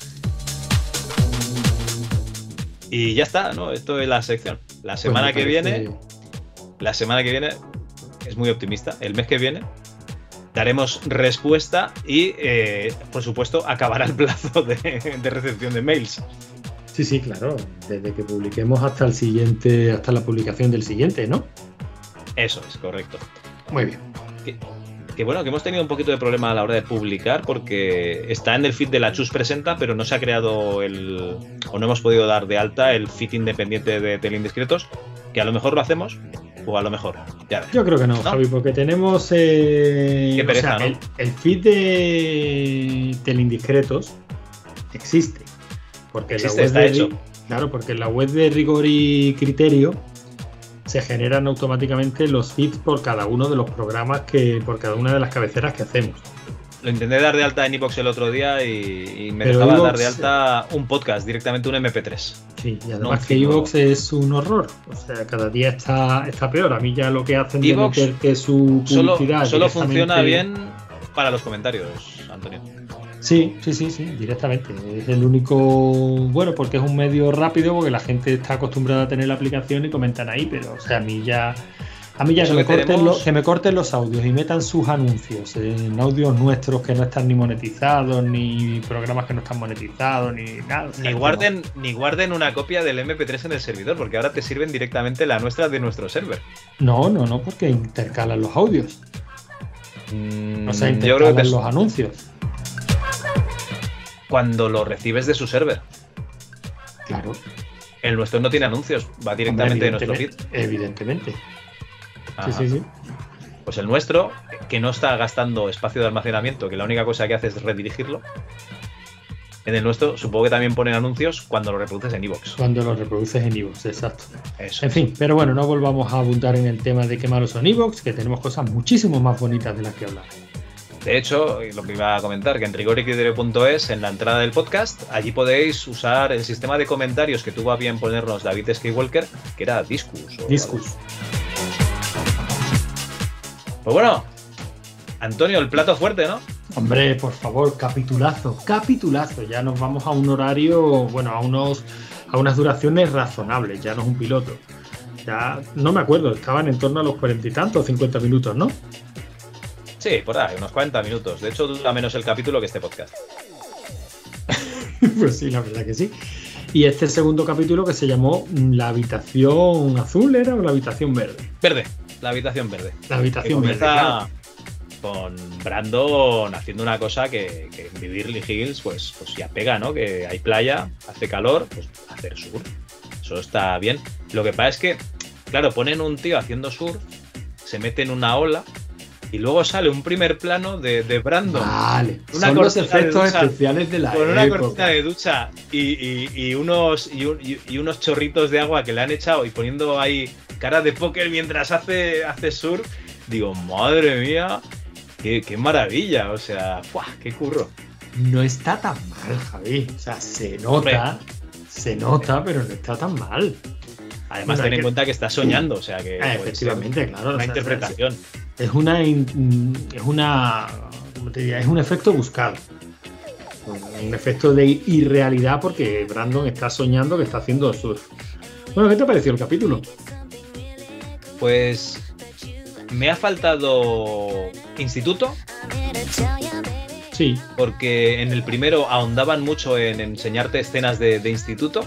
Y ya está, ¿no? Esto es la sección. La semana pues que viene, la semana que viene, es muy optimista, el mes que viene daremos respuesta y, eh, por supuesto, acabará el plazo de, de recepción de mails. Sí, sí, claro. Desde que publiquemos hasta el siguiente, hasta la publicación del siguiente, ¿no? Eso es, correcto. Muy bien. Que, que bueno, que hemos tenido un poquito de problema a la hora de publicar porque está en el feed de la Chus Presenta, pero no se ha creado el... o no hemos podido dar de alta el feed independiente de Teleindiscretos, que a lo mejor lo hacemos, o a lo mejor, ya ves. Yo creo que no, ¿no? Javi, porque tenemos eh, Qué pereza, o sea, ¿no? el, el feed de Teleindiscretos existe. Porque existe, la web está de, hecho. Claro, porque en la web de Rigor y Criterio se generan automáticamente los feeds por cada uno de los programas que, por cada una de las cabeceras que hacemos. Lo intenté dar de alta en iVoox el otro día y, y me Pero dejaba iVoox, dar de alta un podcast, directamente un eme pe tres. Sí, y además No, que no. iVoox es un horror. O sea, cada día está, está peor. A mí ya lo que hacen de iVoox meter que su Solo, publicidad solo directamente- funciona bien para los comentarios, Antonio. Sí, sí, sí, sí, directamente. Es el único, bueno, porque es un medio rápido, porque la gente está acostumbrada a tener la aplicación y comentan ahí, pero o sea, a mí ya, a mí ya Eso que me, que corten tenemos- los, que me corten los audios y metan sus anuncios en audios nuestros que no están ni monetizados, ni programas que no están monetizados, ni nada. O sea, Ni que guarden, ni guarden una copia del eme pe tres en el servidor, porque ahora te sirven directamente la nuestra de nuestro server. No, no, no, porque intercalan los audios. Mm, O sea, yo intercalan creo que es los anuncios. cuando lo recibes de su server. Claro. El nuestro no tiene anuncios, va directamente de Hombre, nuestro feed. evidentemente, Evidentemente. Ajá. Sí, sí, sí. Pues el nuestro, que no está gastando espacio de almacenamiento, que la única cosa que hace es redirigirlo. En el nuestro, supongo que también ponen anuncios cuando lo reproduces en iVoox. Cuando lo reproduces en iVoox, exacto. Eso. En fin, pero bueno, no volvamos a abundar en el tema de qué malos son iVoox, que tenemos cosas muchísimo más bonitas de las que hablar. De hecho, lo que iba a comentar, que en rigoricriterio punto es, en la entrada del podcast, allí podéis usar el sistema de comentarios que tuvo a bien ponernos David Skywalker, que era Discus. o Discus. algo. Pues bueno, Antonio, el plato fuerte, ¿no? Hombre, por favor, capitulazo, capitulazo. Ya nos vamos a un horario, bueno, a unos a unas duraciones razonables, ya no es un piloto. Ya no me acuerdo, estaban en torno a los cuarenta y tantos, cincuenta minutos, ¿no? Sí, por ahí, unos cuarenta minutos. De hecho, dura menos el capítulo que este podcast. Pues sí, la verdad que sí. Y este segundo capítulo que se llamó La habitación azul, ¿era? ¿O la habitación verde? Verde, la habitación verde. La habitación verde, claro. Con Brandon haciendo una cosa que, que en Beverly Hills pues, pues ya pega, ¿no? Que hay playa, hace calor, pues hacer surf. Eso está bien. Lo que pasa es que, claro, ponen un tío haciendo surf, se mete en una ola y luego sale un primer plano de, de Brandon. Vale, una son los efectos ducha, especiales de la con época. Con una cortina de ducha y, y, y, unos, y, un, y, y unos chorritos de agua que le han echado y poniendo ahí cara de póker mientras hace, hace surf. Digo, madre mía, qué, qué maravilla. O sea, ¡fuah, qué curro! No está tan mal, Javi. O sea, se nota, Hombre. se nota, pero no está tan mal. Además, bueno, ten en que... cuenta que está soñando, o sea que... Ah, efectivamente, claro. Una o sea, interpretación. Es una... Es una... ¿Cómo te diría? Es un efecto buscado. Un efecto de irrealidad porque Brandon está soñando que está haciendo surf. Bueno, ¿qué te pareció el capítulo? Pues... Me ha faltado instituto. Sí. Porque en el primero ahondaban mucho en enseñarte escenas de, de instituto.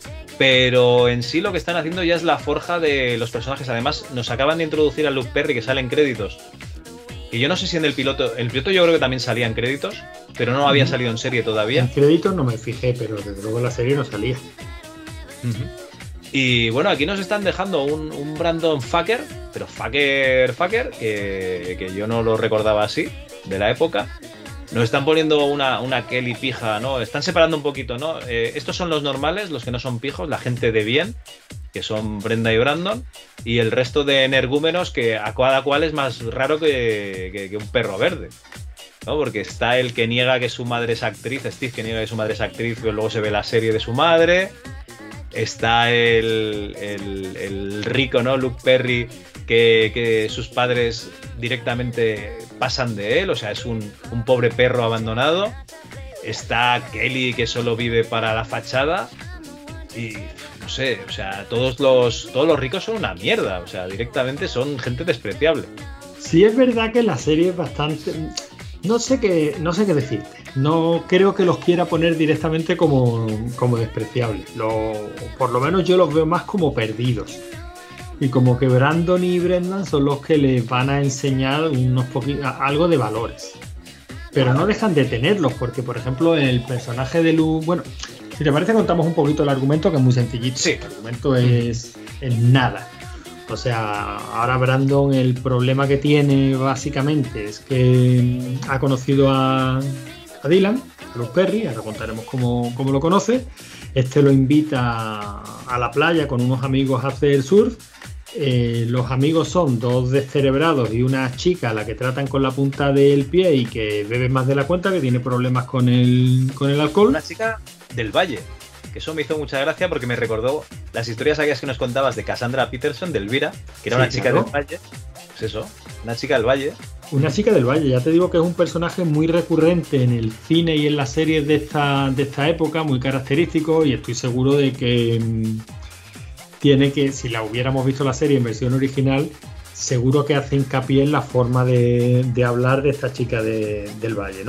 Pero en sí lo que están haciendo ya es la forja de los personajes. Además, nos acaban de introducir a Luke Perry, que sale en créditos. Y yo no sé si en el piloto... En el piloto yo creo que también salía en créditos, pero no había salido en serie todavía. En créditos no me fijé, pero desde luego en la serie no salía. Uh-huh. Y bueno, aquí nos están dejando un, un Brandon fucker, pero fucker, fucker, que, que yo no lo recordaba así, de la época. Nos están poniendo una, una Kelly pija, ¿no? Están separando un poquito, ¿no? Eh, estos son los normales, los que no son pijos, la gente de bien, que son Brenda y Brandon, y el resto de energúmenos que a cada cual es más raro que, que, que un perro verde, ¿no? Porque está el que niega que su madre es actriz, Steve que niega que su madre es actriz, pero luego se ve la serie de su madre. Está el, el, el rico, ¿no? Luke Perry, que, que sus padres directamente pasan de él, o sea, es un, un pobre perro abandonado. Está Kelly, que solo vive para la fachada. Y no sé, o sea, todos los, todos los ricos son una mierda, o sea, directamente son gente despreciable. Sí, es verdad que la serie es bastante... No sé qué, no sé qué decirte. No creo que los quiera poner directamente como, como despreciables. Lo, por lo menos yo los veo más como perdidos. Y como que Brandon y Brendan son los que les van a enseñar unos poquitos, algo de valores. Pero no dejan de tenerlos, porque por ejemplo el personaje de Luke... Bueno, si te parece contamos un poquito el argumento, que es muy sencillito. Sí. El argumento es, es nada. O sea, ahora Brandon, el problema que tiene básicamente es que ha conocido a, a Dylan, a Luke Perry, ahora contaremos cómo, cómo lo conoce. Este lo invita a la playa con unos amigos a hacer surf. Eh, los amigos son dos descerebrados y una chica a la que tratan con la punta del pie y que bebe más de la cuenta, que tiene problemas con el, con el alcohol. Una chica del Valle. Que eso me hizo mucha gracia porque me recordó las historias aquellas que nos contabas de Cassandra Peterson, de Elvira, que era sí, una chica claro. del Valle. Pues eso, una chica del Valle. Una chica del Valle, ya te digo que es un personaje muy recurrente en el cine y en las series de esta, de esta época, muy característico, y estoy seguro de que mmm, tiene que, si la hubiéramos visto la serie en versión original, seguro que hace hincapié en la forma de, de hablar de esta chica de, del Valle, ¿no?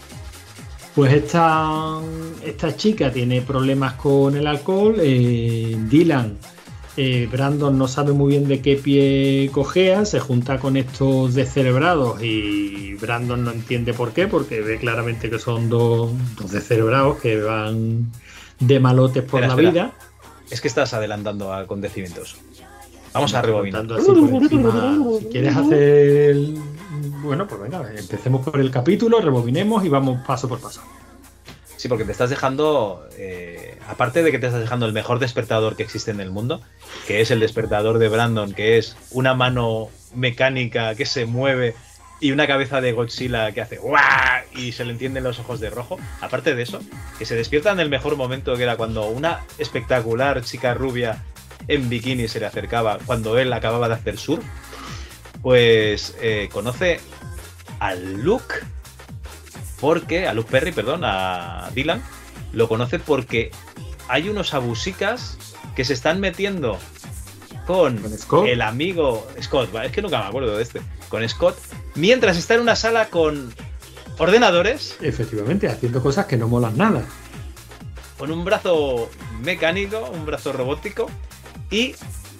Pues esta, esta chica tiene problemas con el alcohol. eh, Dylan, eh, Brandon no sabe muy bien de qué pie cojea, se junta con estos descerebrados y Brandon no entiende por qué, porque ve claramente que son dos, dos descerebrados que van de malotes por espera, la espera. vida. Es que estás adelantando a acontecimientos. Vamos a rebobinar. Así por encima. Si quieres hacer... Bueno, pues venga, empecemos por el capítulo, rebobinemos y vamos paso por paso. Sí, porque te estás dejando, eh, aparte de que te estás dejando el mejor despertador que existe en el mundo, que es el despertador de Brandon, que es una mano mecánica que se mueve y una cabeza de Godzilla que hace ¡guau! Y se le encienden los ojos de rojo. Aparte de eso, que se despierta en el mejor momento, que era cuando una espectacular chica rubia en bikini se le acercaba cuando él acababa de hacer surf. Pues eh, conoce a Luke, porque, a Luke Perry, perdón, a Dylan, lo conoce porque hay unos abusicas que se están metiendo con, ¿Con Scott? el amigo Scott, es que nunca me acuerdo de este, con Scott, mientras está en una sala con ordenadores. Efectivamente, haciendo cosas que no molan nada. Con un brazo mecánico, un brazo robótico y...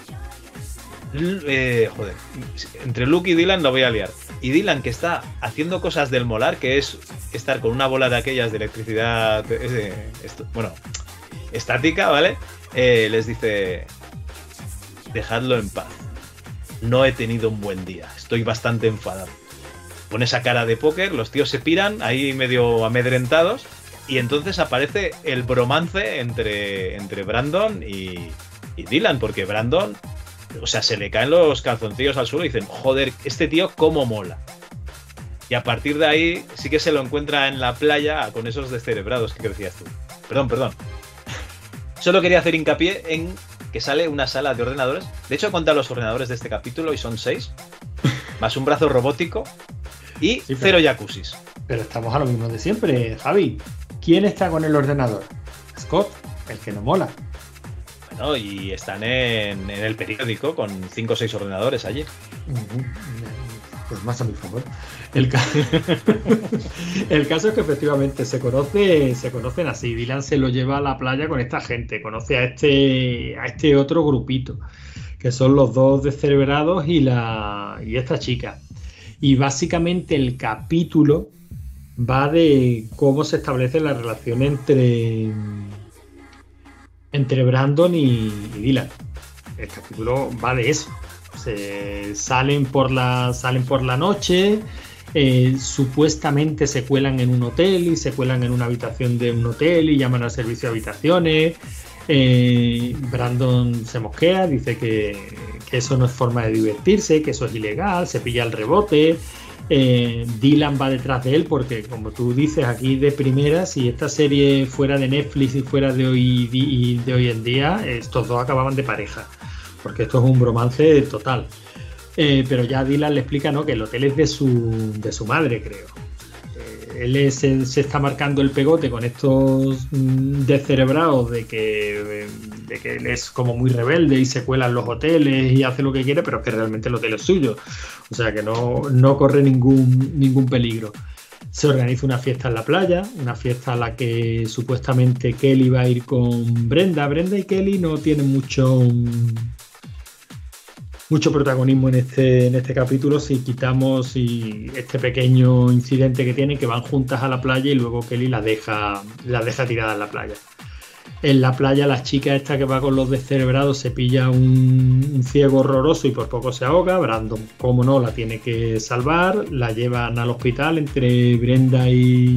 Eh, joder, entre Luke y Dylan lo voy a liar. Y Dylan, que está haciendo cosas del molar, que es estar con una bola de aquellas de electricidad, eh, esto, bueno, estática, ¿vale? Eh, les dice: dejadlo en paz. No he tenido un buen día. Estoy bastante enfadado. Pone esa cara de póker, los tíos se piran, ahí medio amedrentados, y entonces aparece el bromance entre, entre Brandon y, y Dylan, porque Brandon... O sea, se le caen los calzoncillos al suelo y dicen: joder, este tío cómo mola. Y a partir de ahí sí que se lo encuentra en la playa con esos descerebrados que decías tú. Perdón, perdón. Solo quería hacer hincapié en que sale una sala de ordenadores. De hecho, he contado los ordenadores de este capítulo y son seis. Más un brazo robótico y sí, pero, cero jacuzzis. Pero estamos a lo mismo de siempre, Javi. ¿Quién está con el ordenador? Scott, el que no mola. Bueno, y están en, en el periódico con cinco o seis ordenadores allí. Pues más a mi favor. El, ca... el caso es que efectivamente se conoce, se conocen así. Dylan se lo lleva a la playa con esta gente, conoce a este, a este otro grupito, que son los dos descerebrados y la y esta chica. Y básicamente el capítulo va de cómo se establece la relación entre entre Brandon y, y Dylan. El capítulo va de eso. Se salen por la salen por la noche, eh, supuestamente se cuelan en un hotel y se cuelan en una habitación de un hotel y llaman al servicio de habitaciones. eh, Brandon se mosquea, dice que, que eso no es forma de divertirse, que eso es ilegal, se pilla el rebote. eh, Dylan va detrás de él porque, como tú dices aquí de primera, si esta serie fuera de Netflix y fuera de hoy, de hoy en día, estos dos acababan de pareja, porque esto es un bromance total. Eh, pero ya Dylan le explica, ¿no?, que el hotel es de su, de su madre, creo. Eh, él es, él se está marcando el pegote con estos mm, descerebrados de que, de que él es como muy rebelde y se cuela en los hoteles y hace lo que quiere, pero es que realmente el hotel es suyo. O sea que no, no corre ningún, ningún peligro. Se organiza una fiesta en la playa, una fiesta a la que supuestamente Kelly va a ir con Brenda. Brenda y Kelly no tienen mucho... mucho protagonismo en este, en este capítulo si quitamos y este pequeño incidente que tienen, que van juntas a la playa y luego Kelly las deja, las deja tiradas en la playa. En la playa la chica esta que va con los descerebrados se pilla un, un ciego horroroso y por poco se ahoga. Brandon, como no, la tiene que salvar, la llevan al hospital entre Brenda y,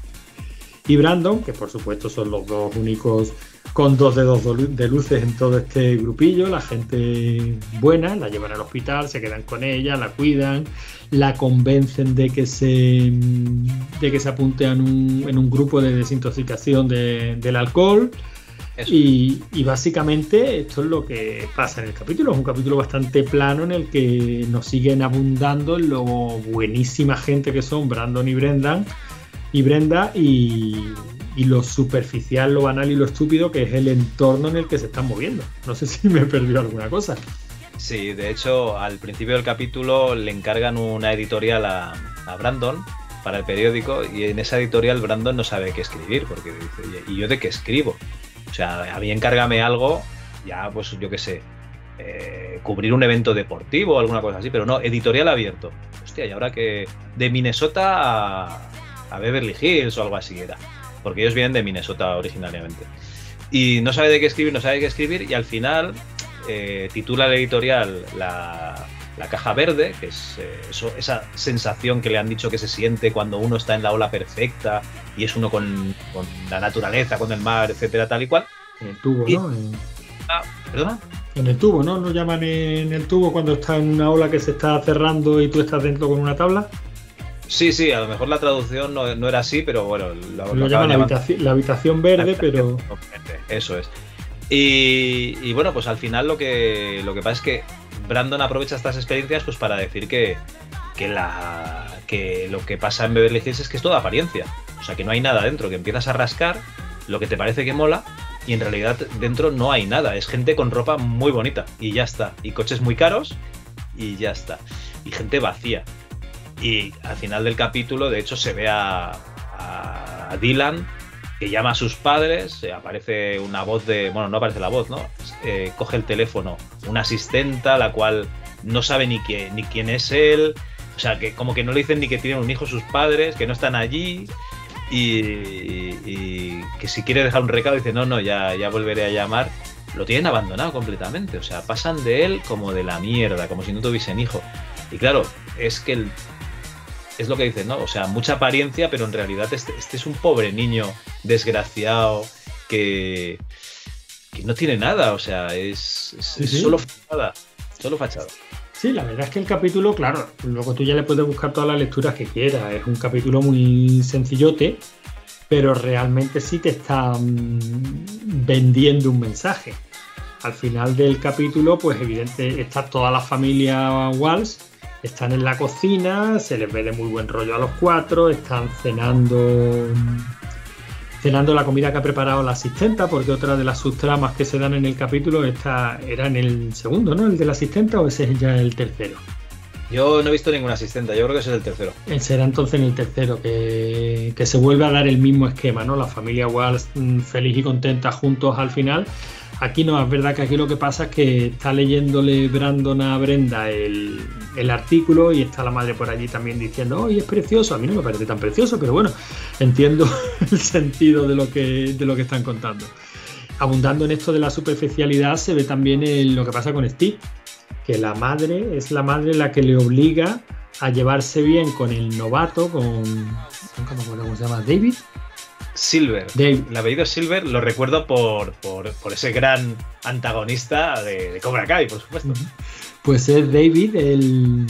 y Brandon, que por supuesto son los dos únicos con dos dedos de luces en todo este grupillo. La gente buena la llevan al hospital, se quedan con ella, la cuidan, la convencen de que se de que se apunte en un, en un grupo de desintoxicación de, del alcohol. Y, y básicamente esto es lo que pasa en el capítulo. Es un capítulo bastante plano en el que nos siguen abundando en lo buenísima gente que son Brandon y Brendan y Brenda y y lo superficial, lo banal y lo estúpido que es el entorno en el que se están moviendo. No sé si me he perdido alguna cosa. Sí, de hecho, al principio del capítulo le encargan una editorial a, a Brandon para el periódico y en esa editorial Brandon no sabe qué escribir porque dice: ¿y yo de qué escribo? O sea, a mí encárgame algo, ya pues yo qué sé, eh, cubrir un evento deportivo o alguna cosa así, pero no, editorial abierto. Hostia, y ahora que de Minnesota a, a Beverly Hills o algo así era. Porque ellos vienen de Minnesota originariamente. Y no sabe de qué escribir, no sabe de qué escribir, y al final eh, titula la editorial la, la caja verde, que es eh, eso, esa sensación que le han dicho que se siente cuando uno está en la ola perfecta y es uno con, con la naturaleza, con el mar, etcétera, tal y cual. En el tubo, y, ¿no? En... Ah, ¿perdona? En el tubo, ¿no? ¿No llaman en el tubo cuando está en una ola que se está cerrando y tú estás dentro con una tabla? Sí, sí, a lo mejor la traducción no, no era así, pero bueno... Lo, lo llaman la habitación, la habitación verde, la habitación, pero... Eso es. Y, y bueno, pues al final lo que, lo que pasa es que Brandon aprovecha estas experiencias pues para decir que, que, la, que lo que pasa en Beverly Hills es que es toda apariencia. O sea, que no hay nada dentro, que empiezas a rascar lo que te parece que mola y en realidad dentro no hay nada, es gente con ropa muy bonita y ya está, y coches muy caros y ya está, y gente vacía. Y al final del capítulo, de hecho, se ve a, a Dylan que llama a sus padres, eh, aparece una voz de... Bueno, no aparece la voz, ¿no? Eh, coge el teléfono una asistenta, la cual no sabe ni, qué, ni quién es él, o sea, que como que no le dicen ni que tienen un hijo sus padres, que no están allí, y, y, y que si quiere dejar un recado dice, no, no, ya, ya volveré a llamar. Lo tienen abandonado completamente, o sea, pasan de él como de la mierda, como si no tuviesen hijo. Y claro, es que el... es lo que dicen, ¿no? O sea, mucha apariencia, pero en realidad este, este es un pobre niño desgraciado que, que no tiene nada, o sea, es, es, Sí, es sí. solo fachada, solo fachada. Sí, la verdad es que el capítulo, claro, luego tú ya le puedes buscar todas las lecturas que quieras. Es un capítulo muy sencillote, pero realmente sí te está mm, vendiendo un mensaje. Al final del capítulo, pues evidente, está toda la familia Walsh, están en la cocina, se les ve de muy buen rollo a los cuatro, están cenando cenando la comida que ha preparado la asistenta, porque otra de las subtramas que se dan en el capítulo esta, era en el segundo, ¿no? ¿El de la asistenta o ese es ya el tercero? Yo no he visto ninguna asistenta, yo creo que ese es el tercero. Será entonces en el tercero, que, que se vuelve a dar el mismo esquema, ¿no? La familia Walsh mm, feliz y contenta juntos al final. Aquí no, es verdad que aquí lo que pasa es que está leyéndole Brandon a Brenda el, el artículo y está la madre por allí también diciendo, ¡oh, es precioso! A mí no me parece tan precioso, pero bueno, entiendo el sentido de lo que, de lo que están contando. Abundando en esto de la superficialidad, se ve también el, lo que pasa con Steve, que la madre es la madre la que le obliga a llevarse bien con el novato, con... ¿Cómo se llama? ¿David? Silver, Dave. El apellido Silver lo recuerdo por, por, por ese gran antagonista de, de Cobra Kai, por supuesto. Pues es David, el,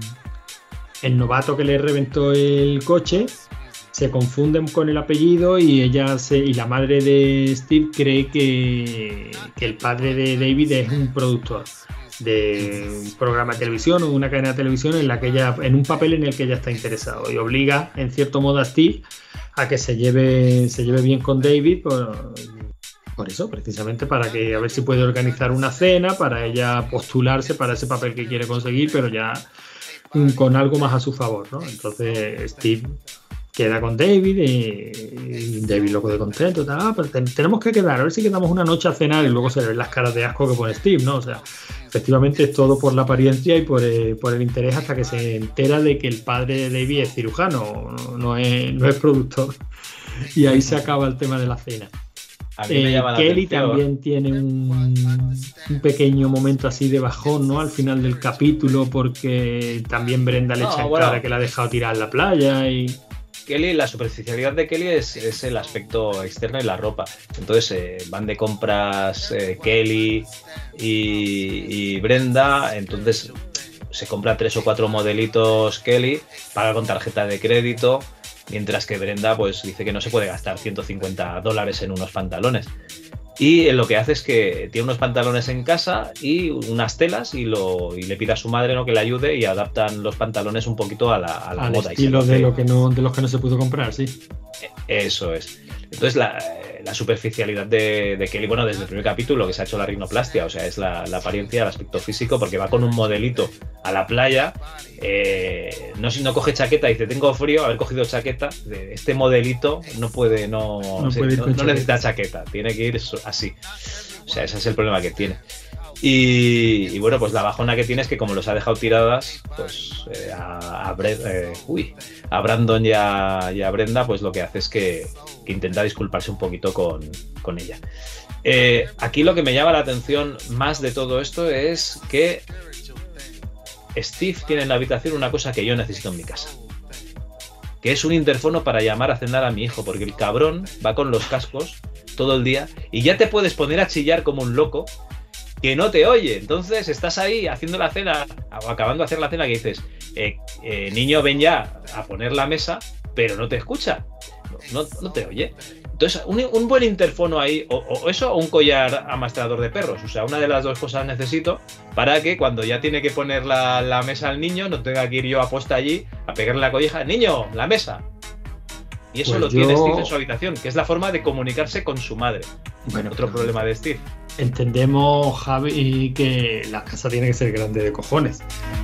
el novato que le reventó el coche. Se confunden con el apellido y ella se, y la madre de Steve cree que, que el padre de David es un productor de un programa de televisión o una cadena de televisión en la que ella, en un papel en el que ella está interesado, y obliga en cierto modo a Steve a que se lleve, se lleve bien con David por, por eso, precisamente para que a ver si puede organizar una cena para ella postularse para ese papel que quiere conseguir, pero ya mm, con algo más a su favor, ¿no? Entonces Steve queda con David y, y David loco de contento, tal, ah, pero ten, tenemos que quedar, a ver si quedamos una noche a cenar, y luego se le ven las caras de asco que pone Steve, ¿no? O sea, efectivamente es todo por la apariencia y por, eh, por el interés, hasta que se entera de que el padre de David es cirujano, no, no, es, no es productor, y ahí se acaba el tema de la cena. A mí me Eh, llama la Kelly atención. también tiene un, un pequeño momento así de bajón, ¿no? Al final del capítulo, porque también Brenda le No, echa en bueno. cara que la ha dejado tirar en la playa y... Kelly, la superficialidad de Kelly es, es el aspecto externo y la ropa. Entonces eh, van de compras eh, Kelly y, y Brenda, entonces se compra tres o cuatro modelitos Kelly, paga con tarjeta de crédito, mientras que Brenda pues dice que no se puede gastar ciento cincuenta dólares en unos pantalones. Y lo que hace es que tiene unos pantalones en casa y unas telas y, lo, y le pide a su madre, ¿no?, que le ayude, y adaptan los pantalones un poquito a la, a la al moda. estilo y se de, hace- lo que no, de los que no se pudo comprar, sí. Eso es. Entonces la, la superficialidad de, de Kelly, bueno, desde el primer capítulo que se ha hecho la rinoplastia, o sea, es la, la apariencia, el aspecto físico, porque va con un modelito a la playa, eh, no, si no coge chaqueta, dice, tengo frío, haber cogido chaqueta, de este modelito no puede, no, No se- puede ir no- con no necesita chaqueta, tiene que ir su- así. O sea, ese es el problema que tiene. Y, y bueno, pues la bajona que tiene es que como los ha dejado tiradas, pues eh, a, a, Bre- eh, uy, a Brandon y a, y a Brenda, pues lo que hace es que, que intenta disculparse un poquito con, con ella. Eh, aquí lo que me llama la atención más de todo esto es que Steve tiene en la habitación una cosa que yo necesito en mi casa, que es un interfono para llamar a cenar a mi hijo, porque el cabrón va con los cascos todo el día y ya te puedes poner a chillar como un loco que no te oye. Entonces estás ahí haciendo la cena o acabando de hacer la cena, que dices, eh, eh, niño, ven ya a poner la mesa, pero no te escucha, no, no, no te oye. Entonces un, un buen interfono ahí, o, o eso o un collar amastrador de perros, o sea, una de las dos cosas necesito para que cuando ya tiene que poner la, la mesa al niño no tenga que ir yo aposta allí a pegarle la colleja, niño, la mesa. Y eso Pues lo yo- tiene Steve en su habitación, que es la forma de comunicarse con su madre. Bueno, Otro pero problema de Steve. entendemos, Javi, que la casa tiene que ser grande de cojones.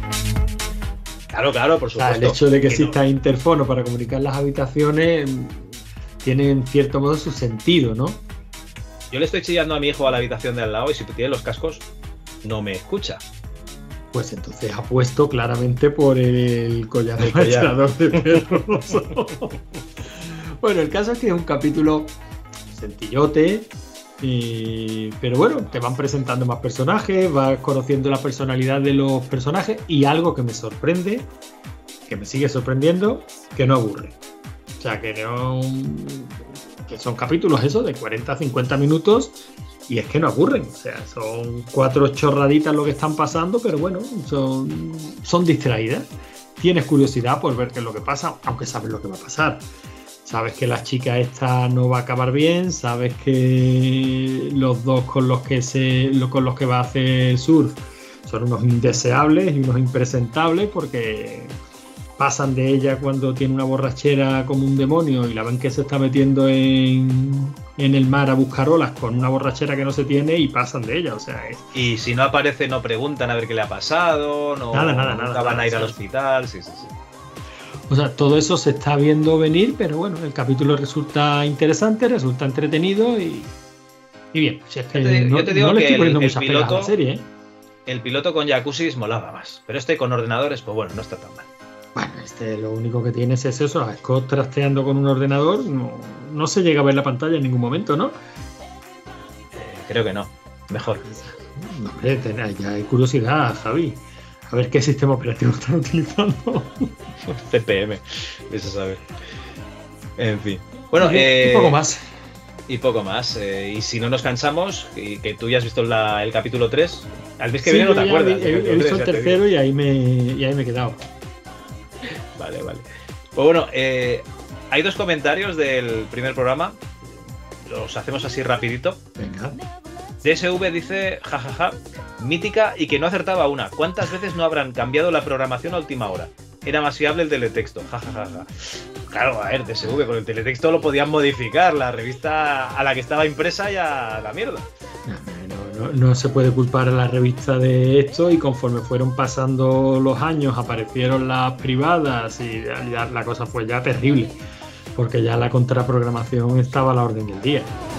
Claro, claro, por O sea, supuesto. el hecho de que no. exista interfono para comunicar las habitaciones mm, tiene en cierto modo su sentido, ¿no? Yo le estoy chillando a mi hijo a la habitación de al lado y si tiene los cascos, no me escucha. Pues entonces apuesto claramente por el collar El del collar. rastreador de perros. Bueno, el caso es que es un capítulo sencillote, eh, pero bueno, te van presentando más personajes, vas conociendo la personalidad de los personajes y algo que me sorprende, que me sigue sorprendiendo, que no aburre. O sea, que no... que son capítulos eso de cuarenta a cincuenta minutos y es que no aburren. O sea, son cuatro chorraditas lo que están pasando, pero bueno, son, son distraídas. Tienes curiosidad por ver qué es lo que pasa, aunque sabes lo que va a pasar. Sabes que la chica esta no va a acabar bien, sabes que los dos con los que se con los que va a hacer surf son unos indeseables y unos impresentables porque pasan de ella cuando tiene una borrachera como un demonio y la ven que se está metiendo en, en el mar a buscar olas con una borrachera que no se tiene y pasan de ella. O sea, es, Y si no aparece, no preguntan a ver qué le ha pasado, no Nada, nada, nunca nada, van nada, a ir al ¿sabes? hospital, sí, sí, sí. o sea, todo eso se está viendo venir, pero bueno, el capítulo resulta interesante, resulta entretenido y, y bien. Si es que Yo te- no, yo te digo no le que estoy poniendo el- el muchas pegas a la piloto- serie, ¿eh? El piloto con jacuzzis molaba más, pero este con ordenadores, pues bueno, no está tan mal. Bueno, este lo único que tienes es eso, a Scott trasteando con un ordenador, no, no se llega a ver la pantalla en ningún momento, ¿no? Eh, creo que no, mejor. No, hombre, ten- ya hay curiosidad, Javi. A ver qué sistema operativo están utilizando. C P M, eso sabe. En fin. Bueno, y, eh, y poco más. Y poco más. eh, y si no nos cansamos, y que tú ya has visto la- el capítulo tres, al mes que Sí, viene no yo te ya acuerdas. vi- del He, he capítulo visto tres, el ya te tercero digo. y ahí, me, y ahí me he quedado. Vale, vale. Pues bueno, eh, hay dos comentarios del primer programa. Los hacemos así rapidito. Venga. D S V dice, jajaja, mítica y que no acertaba una. ¿Cuántas veces no habrán cambiado la programación a última hora? Era más fiable el teletexto, jajajaja. Claro, a ver, D S V, con el teletexto lo podían modificar. La revista a la que estaba impresa ya la mierda. No, no, no se puede culpar a la revista de esto y conforme fueron pasando los años aparecieron las privadas y ya, ya la cosa fue ya terrible porque ya la contraprogramación estaba a la orden del día.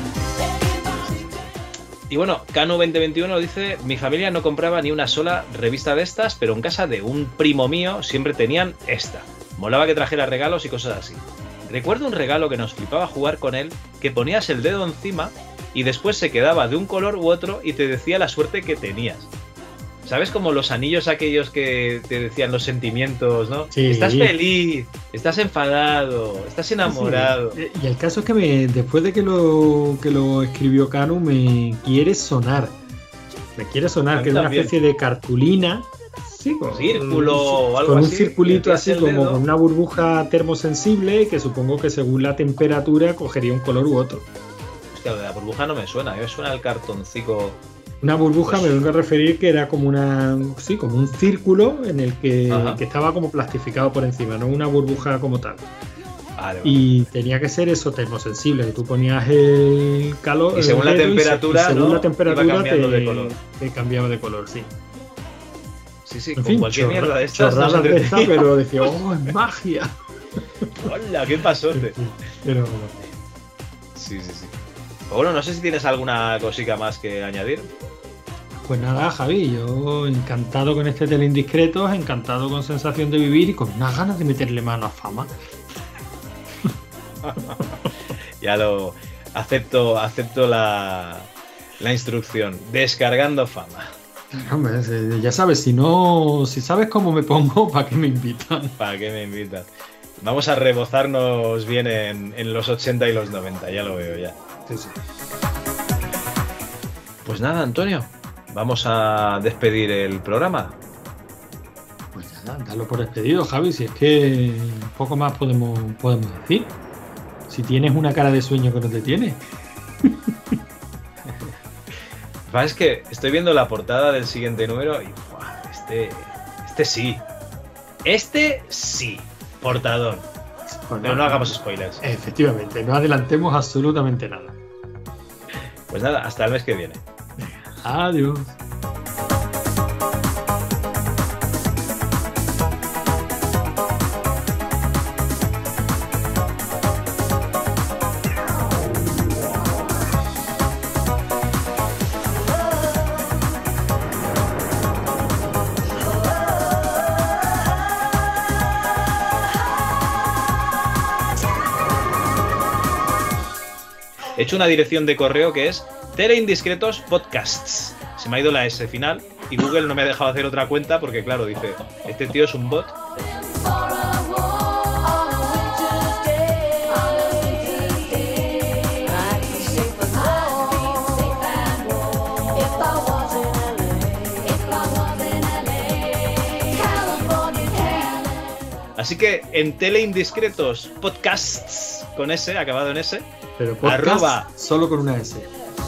Y bueno, Cano veinte veintiuno dice, mi familia no compraba ni una sola revista de estas, pero en casa de un primo mío siempre tenían esta. Molaba que trajera regalos y cosas así. Recuerdo un regalo que nos flipaba jugar con él, que ponías el dedo encima y después se quedaba de un color u otro y te decía la suerte que tenías. ¿Sabes? Como los anillos aquellos que te decían los sentimientos, ¿no? Sí. Estás feliz, estás enfadado, estás enamorado. Sí, y el caso es que me, después de que lo, que lo escribió Cano me quiere sonar. Me quiere A sonar mí que es una también. especie de cartulina. Sí, con, Círculo o algo con un así, circulito metías así el como dedo. con una burbuja termosensible que supongo que según la temperatura cogería un color u otro. Hostia, lo de la burbuja no me suena, a mí me suena el cartoncico. Una burbuja Pues- me vengo a referir que era como una sí, como un círculo en el que, Ajá. que estaba como plastificado por encima, no una burbuja como tal. Vale, vale. Y tenía que ser eso termosensible, que tú ponías el calor Y según el la dedo y se- temperatura, y según ¿no? la temperatura Iba cambiando te, de color. te cambiaba de color, sí. Sí, sí, En con fin, cualquier chorra- mierda de estas. chorradas nos de estas, entretenía. pero decía, oh, es magia. Hola, qué pasote. Pero Sí, sí, sí. Pues bueno, no sé si tienes alguna cosica más que añadir. pues nada, Javi, yo encantado con este Teleindiscretos, encantado con Sensación de Vivir y con unas ganas de meterle mano a Fama. Ya lo acepto, acepto la, la instrucción. Descargando fama. Hombre, eh, ya sabes, si no, si sabes cómo me pongo, ¿para qué me invitan? ¿Para qué me invitas? Vamos a rebozarnos bien en, en los ochenta y los noventa, ya lo veo ya. Sí, sí. Pues nada, Antonio, vamos a despedir el programa. Pues ya, dalo por despedido, Javi, si es que poco más podemos, podemos decir. Si tienes una cara de sueño que no te tiene. Es que estoy viendo la portada del siguiente número y ¡buah! este, este sí. Este sí. Portador. Pues Pero no nada, hagamos spoilers. Efectivamente, no adelantemos absolutamente nada. Pues nada, hasta el mes que viene. Adiós. He hecho una dirección de correo que es Teleindiscretos Podcasts. Se me ha ido la S final y Google no me ha dejado hacer otra cuenta porque, claro, dice, este tío es un bot. Así que en Teleindiscretos Podcasts, con S, acabado en S, pero podcast arroba, solo con una S.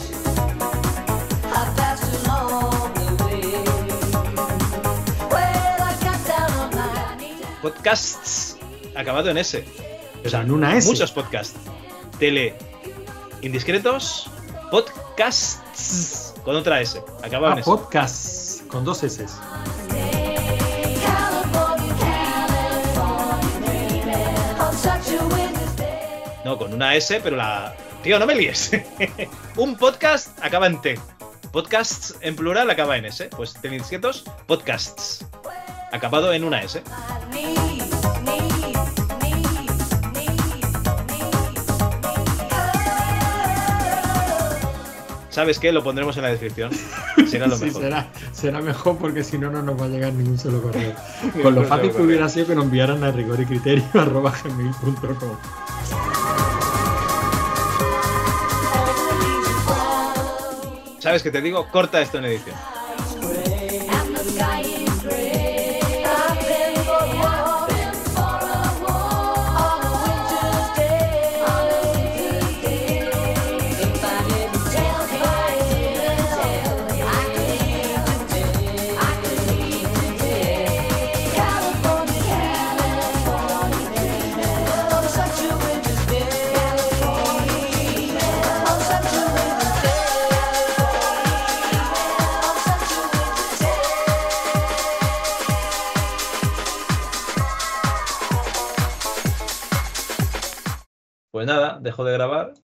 Podcasts, acabado en S. O sea, en una S. Muchos podcasts. Tele Indiscretos Podcasts, con otra S, acabado Ah, en S. podcasts, con dos S. No, con una S, pero la... Tío, no me líes. Un podcast acaba en T. Podcasts en plural acaba en S. Pues Teleindiscretos Podcasts, acabado en una S. ¿Sabes qué? Lo pondremos en la descripción. Será lo Sí, mejor. será, será mejor porque si no, no nos va a llegar ningún solo correo. Con lo fácil que hubiera sido que nos enviaran a rigor y criterio arroba gmail punto com. ¿Sabes qué te digo? Corta esto en edición. Pues nada, dejo de grabar